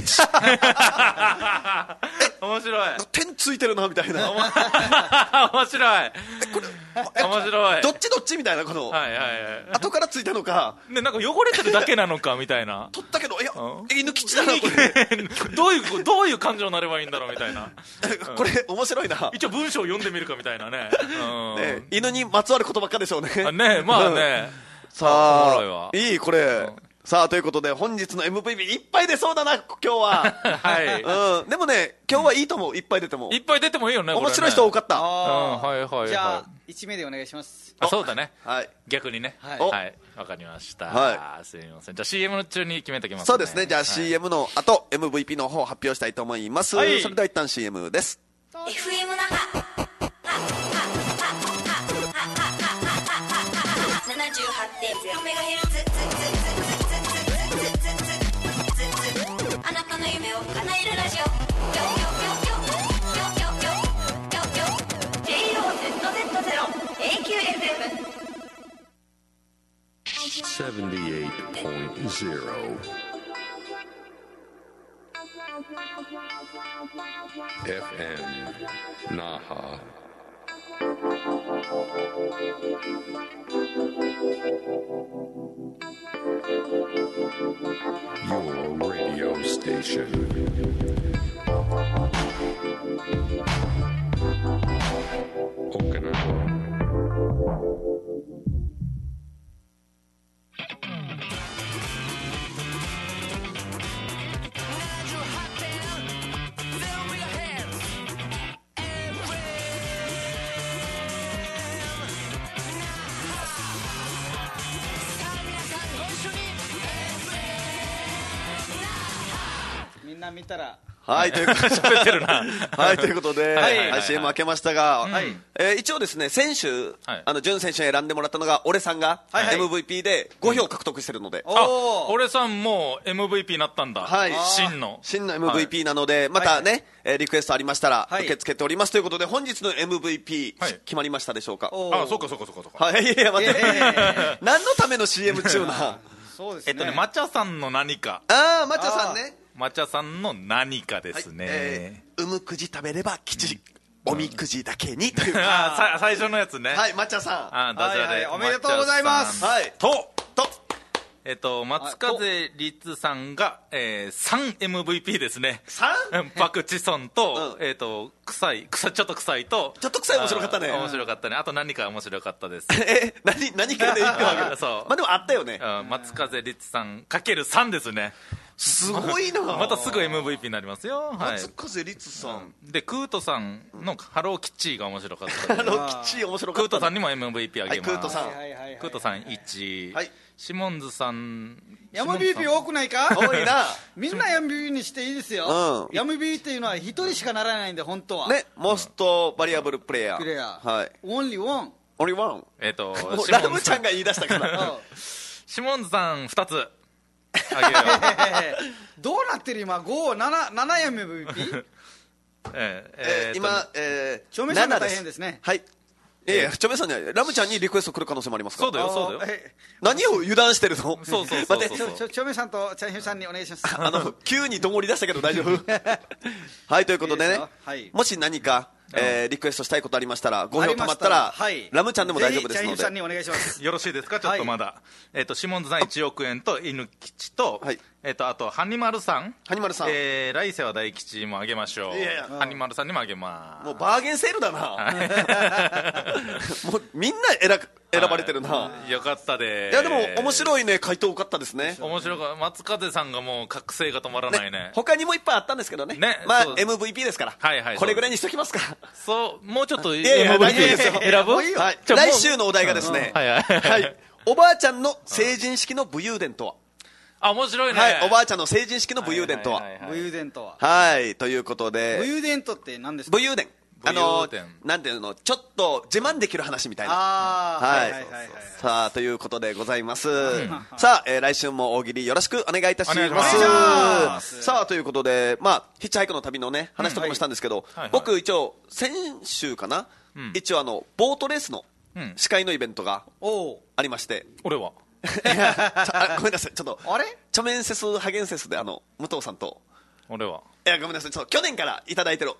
面白い。
点ついてるなみたいな。
面白い。面白い。
どっちみたいな、この後からついたのか
ね、なんか汚れてるだけなのかみたいな。
取ったけど犬吉だなこ
れどういう感情になればいいんだろうみたいな。
これ面白いな。
一応文章を読んでみるかみたいなね。
犬にまつわることばっかでしょうね。
ね、まあね。
さあいいこれ。 さあということで本日の MVP いっぱい出そうだな今日ははい、でもね今日はいいと思う、いっぱい出ても
いっぱい出てもいいよね、
面白い人多かった。
はいはいはい。
じゃあ1名でお願いします。
そうだね、
はい、
逆にね、
はい
はいわかりました、
はい、
すみません。じゃあ CM の中に決めておきますね。
そうですね、じゃあ CM の後 MVP の方を発表したいと思います、はい、それでは一旦 CM です。
FM 那覇 78.0MHz あなたの夢を叶えるラジオ JOZZ0AQFM
78.0 FM Naha. Your radio station. Okinawa.
みんな見たら
はいということで
喋ってるな
はいということで、
はいはいはい、
CM 開けましたが、
はい、
一応ですね選手、
はい、
準選手に選んでもらったのが俺さんが MVP で5票獲得してるので、
俺さんも MVP になったんだ、
はい、
真の
MVP なので、またね、リクエストありましたら
はい
受け付けておりますということで、本日の MVP、はい、決まりましたでしょうか。
あ、そうかそうかそうかそうか、
はい、いや待って、何のための CM 中な
そうですね、
抹茶さんの何か、
ああ抹茶さんね、
抹茶さんの何かですね、
うむくじ食べれば吉、おみくじだけにという
最初のやつね、
はい抹茶さん、
ダジャレ、
おめでとうございます。
はい
松風律さんが、3MVP ですね。パクチソンと、ちょっと臭いと、
ちょっと臭い面白かったね。
面白かったね。あと何か面白かったです。
何かで言ってわけそう。まあでもあったよね。
松風律さんかける3ですね。
すごいな。
またすぐ MVP になりますよ。
松風律さん。
で、クートさんのハローキッチーが面白かった。
ハローキッチー面白かった。
クートさんにも MVP あげます。
クートさん。
クートさん1。はい。シモンズさん
MVP 多くないか。
多いな。
みんな MVP にしていいですよ。MVP っていうのは一人しかならないんで、本当は
ね。モストバリアブルプレイヤー、はい。
Only one。
ラムちゃんが言い出したから
シモンズさん2つ
あげようどうなってる今、7MVP
今、
チョメさんが大変ですね。
はい。チョメさんにはラムちゃんにリクエスト来る可能性もありますか。
そうだよ
何を油断してるの。
そう
待って、
チョメさんとチャンヒュンさんにお願いします。
急にどもり出したけど大丈夫はいということでね、もし何かリクエストしたいことありましたら、5票たまったらラムちゃんでも大丈夫ですので、チャンヒュン
さんにお願いします。
よろしいですか。ちょっとまだシモンズさん1億円と犬吉と、あとハニマルさん、来世は大吉もあげましょう。ハニマルさんにもあげます。
もうバーゲンセールだなもうみんな選ばれてるな。
よかったで。
いやでも面白いね、回答多かったですね。
面白かった。松風さんがもう覚醒が止まらないね。
他にもいっぱいあったんですけどね。まあ MVP ですから、これぐらいにしときますか。
そう、もうちょっと
MVP
選ぶ。
来週のお題がですね、おばあちゃんの成人式の武勇伝とは。
面白いね。
おばあちゃんの成人式の武勇伝とは。
武勇伝とは。
はい、ということで。
武勇伝とって何ですか。
武勇伝。なんていうの、ちょっと自慢できる話みたいな。さあということでございます。さあ来週も大喜利よろしくお願いいたします。さあということで、まあヒッチハイクの旅のね話とかもしたんですけど、僕一応先週かな、一応ボートレースの司会のイベントがありまして。
俺は
ごめんなさい、ちょっとチョメンセスハゲンセスで武藤さんと。
俺は。
いやごめんなさい、ちょっと去年からいただいてる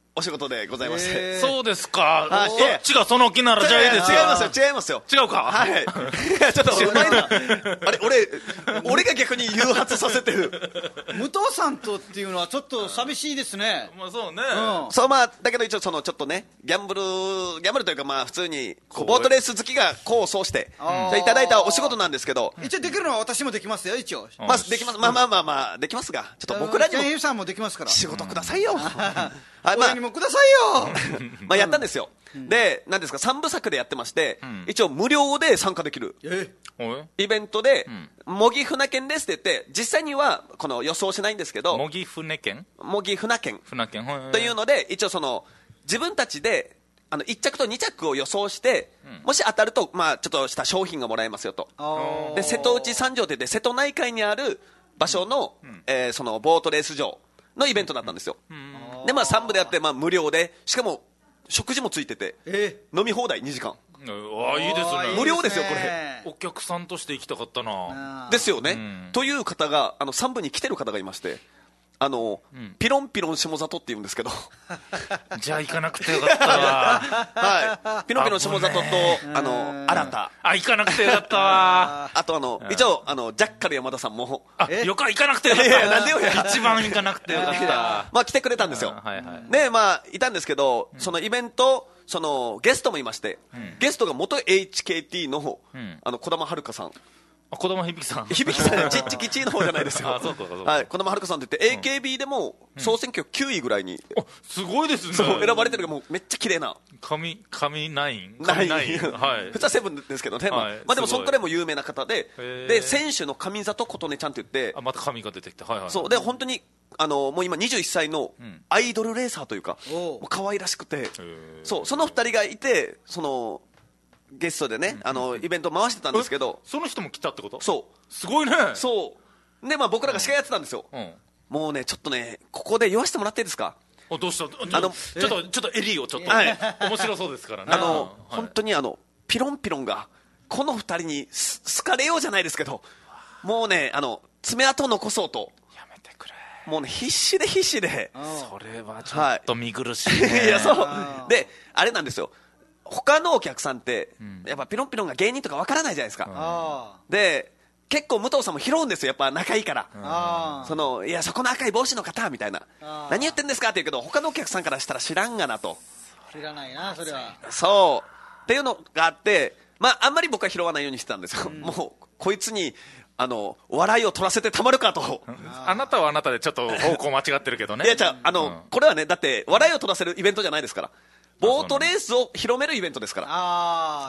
お仕事でございまして。
そうですか。
はい
どっちがその気ならじゃあいいですよ。
違いますよ、違いますよ。
違うか。
はい。ちょっとうまいな。あれ、俺が逆に誘発させてる。
武藤さんとっていうのはちょっと寂しいですね。
まあそうね。
そう、まあ、だけど一応ちょっとね、ギャンブルというかまあ普通に、ボートレース好きが功を奏して、いただいたお仕事なんですけど。
一応できるのは私もできますよ、一応。
まあ、できます。まあ、できますが、ちょっと僕らにも。
ジャンヒルさんもできますから。
仕事くださいよ。
俺にもくださいよ。
まあやったんですよ。で、何ですか、3部作でやってまして、一応無料で参加できるイベントで、模擬船券ですって言って、実際にはこの予想しないんですけど、
模擬船券
というので、一応その自分たちで1着と2着を予想して、もし当たると、まあちょっとした商品がもらえますよと。で、瀬戸内三条って言って瀬戸内海にある場所の、そのボートレース場のイベントだったんですよ。で、まあ3部でやって、まあ無料で、しかも食事もついてて、飲み放題2時間。
いいですね。
無料ですよこれ。
お客さんとして行きたかったな。
ですよね。という方が3部に来てる方がいまして、ピロンピロン下里っていうんですけど
じゃあ行かなくてよかったわ。
はい、ピロンピロン下里と新田、
行かなくてよかったわ。
あと一応ジャッカル山田さんも
よか行かなくてよかった。
なんでよ、
一番行かなくてよかった。
まあ来てくれたんですよ。で、まあいたんですけど、そのイベント、そのゲストもいまして、ゲストが元 HKT の児玉遥さん。
児玉響さん、
ちっちきちの方じゃないですよ。
そうかそう
か。はい、児玉遥さんって言って AKB でも総選挙9位ぐらいに、
すごいですね。
そう選ばれてるがもうめっちゃ綺麗な
神ナイン、
はい、普通はセブンですけどね。まあでもそこからも有名な方で、選手の上里琴音ちゃんって言って、
また神が出てきた。はいはい。
そうで本当にもう今21歳のアイドルレーサーというか、もう可愛らしくて、その2人がいて、そのゲストでね、イベント回してたんですけど、
その人も来たってこと？
そう
すごいね。
そうで、まあ僕らが司会やってたんですよ。もうね、ちょっとね、ここで言わせてもらっていいですか？
どうした？ちょっとエリーをちょっと、面白そうですからね。
本当にピロンピロンがこの2人に好かれようじゃないですけど、もうね、爪痕を残そうと、
やめてくれ。
もうね、必死でそ
れはちょっと見苦しいね。
いや、そうで、あれなんですよ、他のお客さんって、やっぱピロンピロンが芸人とかわからないじゃないですか。で、結構武藤さんも拾うんですよ、やっぱ仲いいから。いや、そこの赤い帽子の方みたいな、何言ってんですかって言うけど、他のお客さんからしたら知らんがなと。
知らないな、それは。
そうっていうのがあって、まああんまり僕は拾わないようにしてたんですよ。もうこいつに笑いを取らせてたまるかと。
あなたはあなたでちょっと方向間違ってるけどね。
いや、じゃあこれはね、だって笑いを取らせるイベントじゃないですから、ボートレースを広めるイベントですから。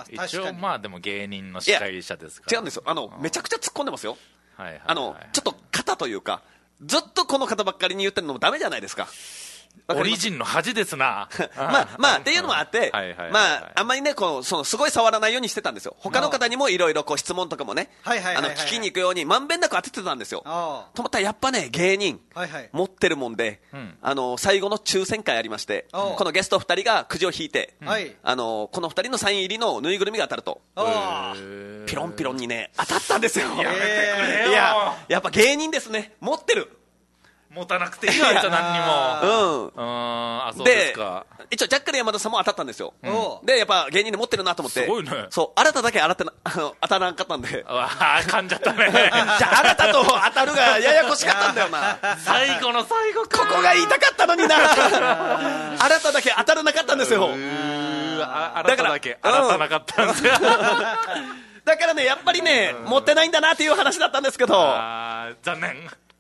一応まあでも芸人の司会者ですから。
違うんですよ、めちゃくちゃ突っ込んでますよ。ちょっと肩というか、ずっとこの方ばっかりに言ってるのもダメじゃないですか。
オリジンの恥ですな。
まあっていうのもあって、まああんまりね、すごい触らないようにしてたんですよ。他の方にもいろいろ質問とかもね、聞きに行くようにまんべんなく当ててたんですよ。と思ったらやっぱね、芸人持ってるもんで、最後の抽選会ありまして、このゲスト2人がくじを引いて、この2人のサイン入りのぬいぐるみが当たると、ピロンピロンにね当たったんですよ。いや、やっぱ芸人ですね、持ってる。
持たなくていいわ、何にも。そうですか。
一応ジャッカル山田さんも当たったんですよ。で、やっぱ芸人で持ってるなと思って。
すごいね。
そう、新ただけ当たらなかったんで。
噛んじゃったね。
じゃあ新たと当たるがややこしかったんだよな。
最後の最後か。
ここが言いたかったのにな。新ただけ当たらなかったんですよ。
新ただけ当たらなかったんですよ。
だからね、やっぱりね、持ってないんだなっていう話だったんですけど。
残念。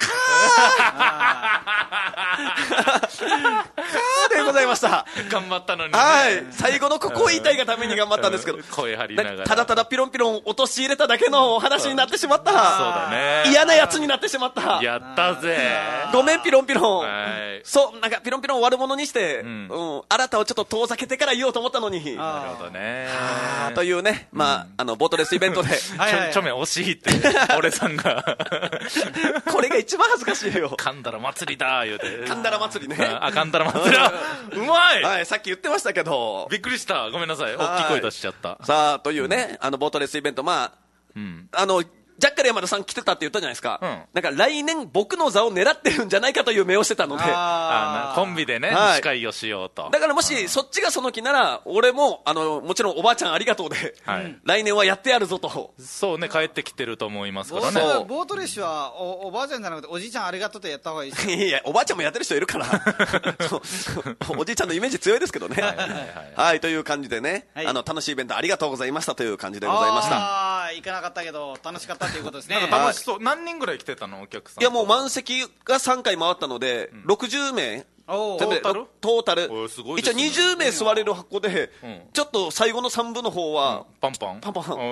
でございました。
頑張ったのにね。
はい、最後のここを言いたいがために頑張ったんですけど、
声張りながら
ただただピロンピロン落とし入れただけの話になってしまった。そう
だね。
嫌なやつになってしまった。
やったぜ。
ごめんピロンピロン。そう、なんかピロンピロン悪者にして、新たをちょっと遠ざけてから言おうと思ったのに。
なるほどね。
というね、まあボートレースイベントで
ちょめ惜しいって俺さんが
これが一番恥ずかしいよ。
噛んだら祭りだ言うて。
噛んだら祭りね。
噛んだら祭りだ。うまい。
はい、さっき言ってましたけど。
びっくりした。ごめんなさい。大きい声出しちゃった。
さあ、というね、ボートレースイベント、まあ、ジャッカルから山田さん来てたって言ったじゃないですか、だから来年僕の座を狙ってるんじゃないかという目をしてたので、
コンビでね、司会をしようと。
だからもしそっちがその気なら俺ももちろんおばあちゃんありがとうで、来年はやってやるぞと。
そうね、帰ってきてると思いますからね。
ボートレースはおばあちゃんじゃなくておじいちゃんありがとうとやった方がいいですよ。
いやおばあちゃんもやってる人いるからおじいちゃんのイメージ強いですけどね。はい、という感じでね、楽しいイベントありがとうございましたという感じでございました。
行かなかったけど楽しかったということですね。
楽しそう。何人ぐらい来てたのお客さん？
いやもう満席が3回回ったので、60名トータル一応20名座れる箱で、ちょっと最後の3部の方は
パンパン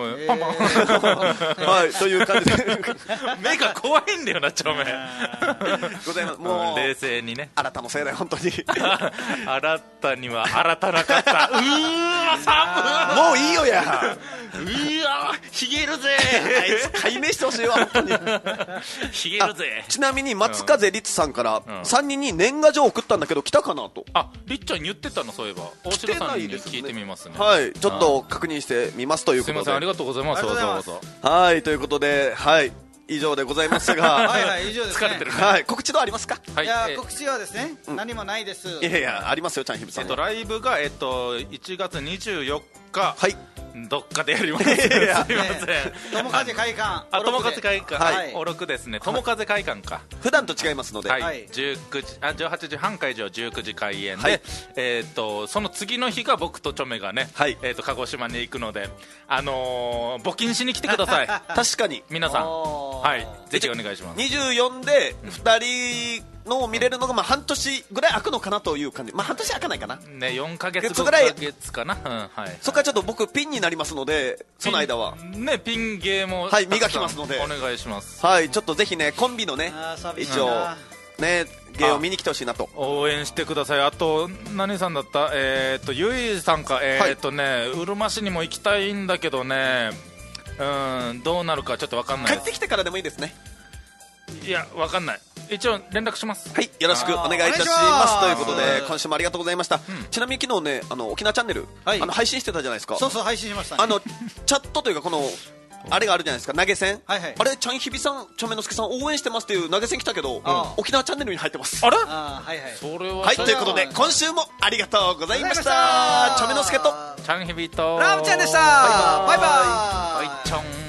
はいという感じで
目が怖いんだよな、ちょめ
ございます。もう
冷静にね、
新たのせいだよ本当に
新たには新たなかった。うー寒
もういいよや
うわひげるぜ
解明してほしいわ本当に
ひげるぜ。
ちなみに松風律さんから3人に年賀状を送ったんだけど来たかなと。
りっちゃんに言ってたの、そういえば大城さんに聞いてみますね。
はい、ちょっと確認してみますということで。
すみません、ありがとうございます。わざわざ。
はいということで、はい以上でございますが
以上ですね。
疲れてるね。
はい、告知どうありますか？
いや告知はですね、何もないです。
いやありますよ、ちゃんひびさん。
ライブが1月24日、
はい
どっかでやります。すいません。
友風会館。
友風会館。はい。おろくですね。友風会館か。
普段と違いますので。
はい。18時半会場、19時開演で、その次の日が僕とチョメがね、鹿児島に行くので、募金しに来てください。
確かに。
皆さん。はい。ぜひお願いします。
24で2人のを見れるのが半年ぐらい空くのかなという感じ。半年空かないかな。
ね、4ヶ月5ヶ月かな。はい。
そこからちょっと僕ピンになりますので、その間は
ね、ピン芸も
磨きますので
お願いします。
はい、ちょっとぜひね、コンビのね一応ね芸を見に来てほしいなと。
応援してください。あと何さんだった？ゆいさんか。うるま市にも行きたいんだけどね、どうなるかちょっと分かんない。
帰ってきてからでもいいですね。
いや分かんない。一応連絡します。
はい、よろしくお願いいたしますということで、今週もありがとうございました。ちなみに昨日ね、沖縄チャンネル配信してたじゃないですか。
そう配信しました。
チャットというかこのあれがあるじゃないですか、投げ銭。あれちゃんひびさん、ちょめのすけさん応援してますっていう投げ銭来たけど、沖縄チャンネルに入ってます。
あれ？
それははい、ということで今週もありがとうございました。ちょめのすけと
ちゃんひびと
ラムちゃんでした。バイバイ。
バイチョン。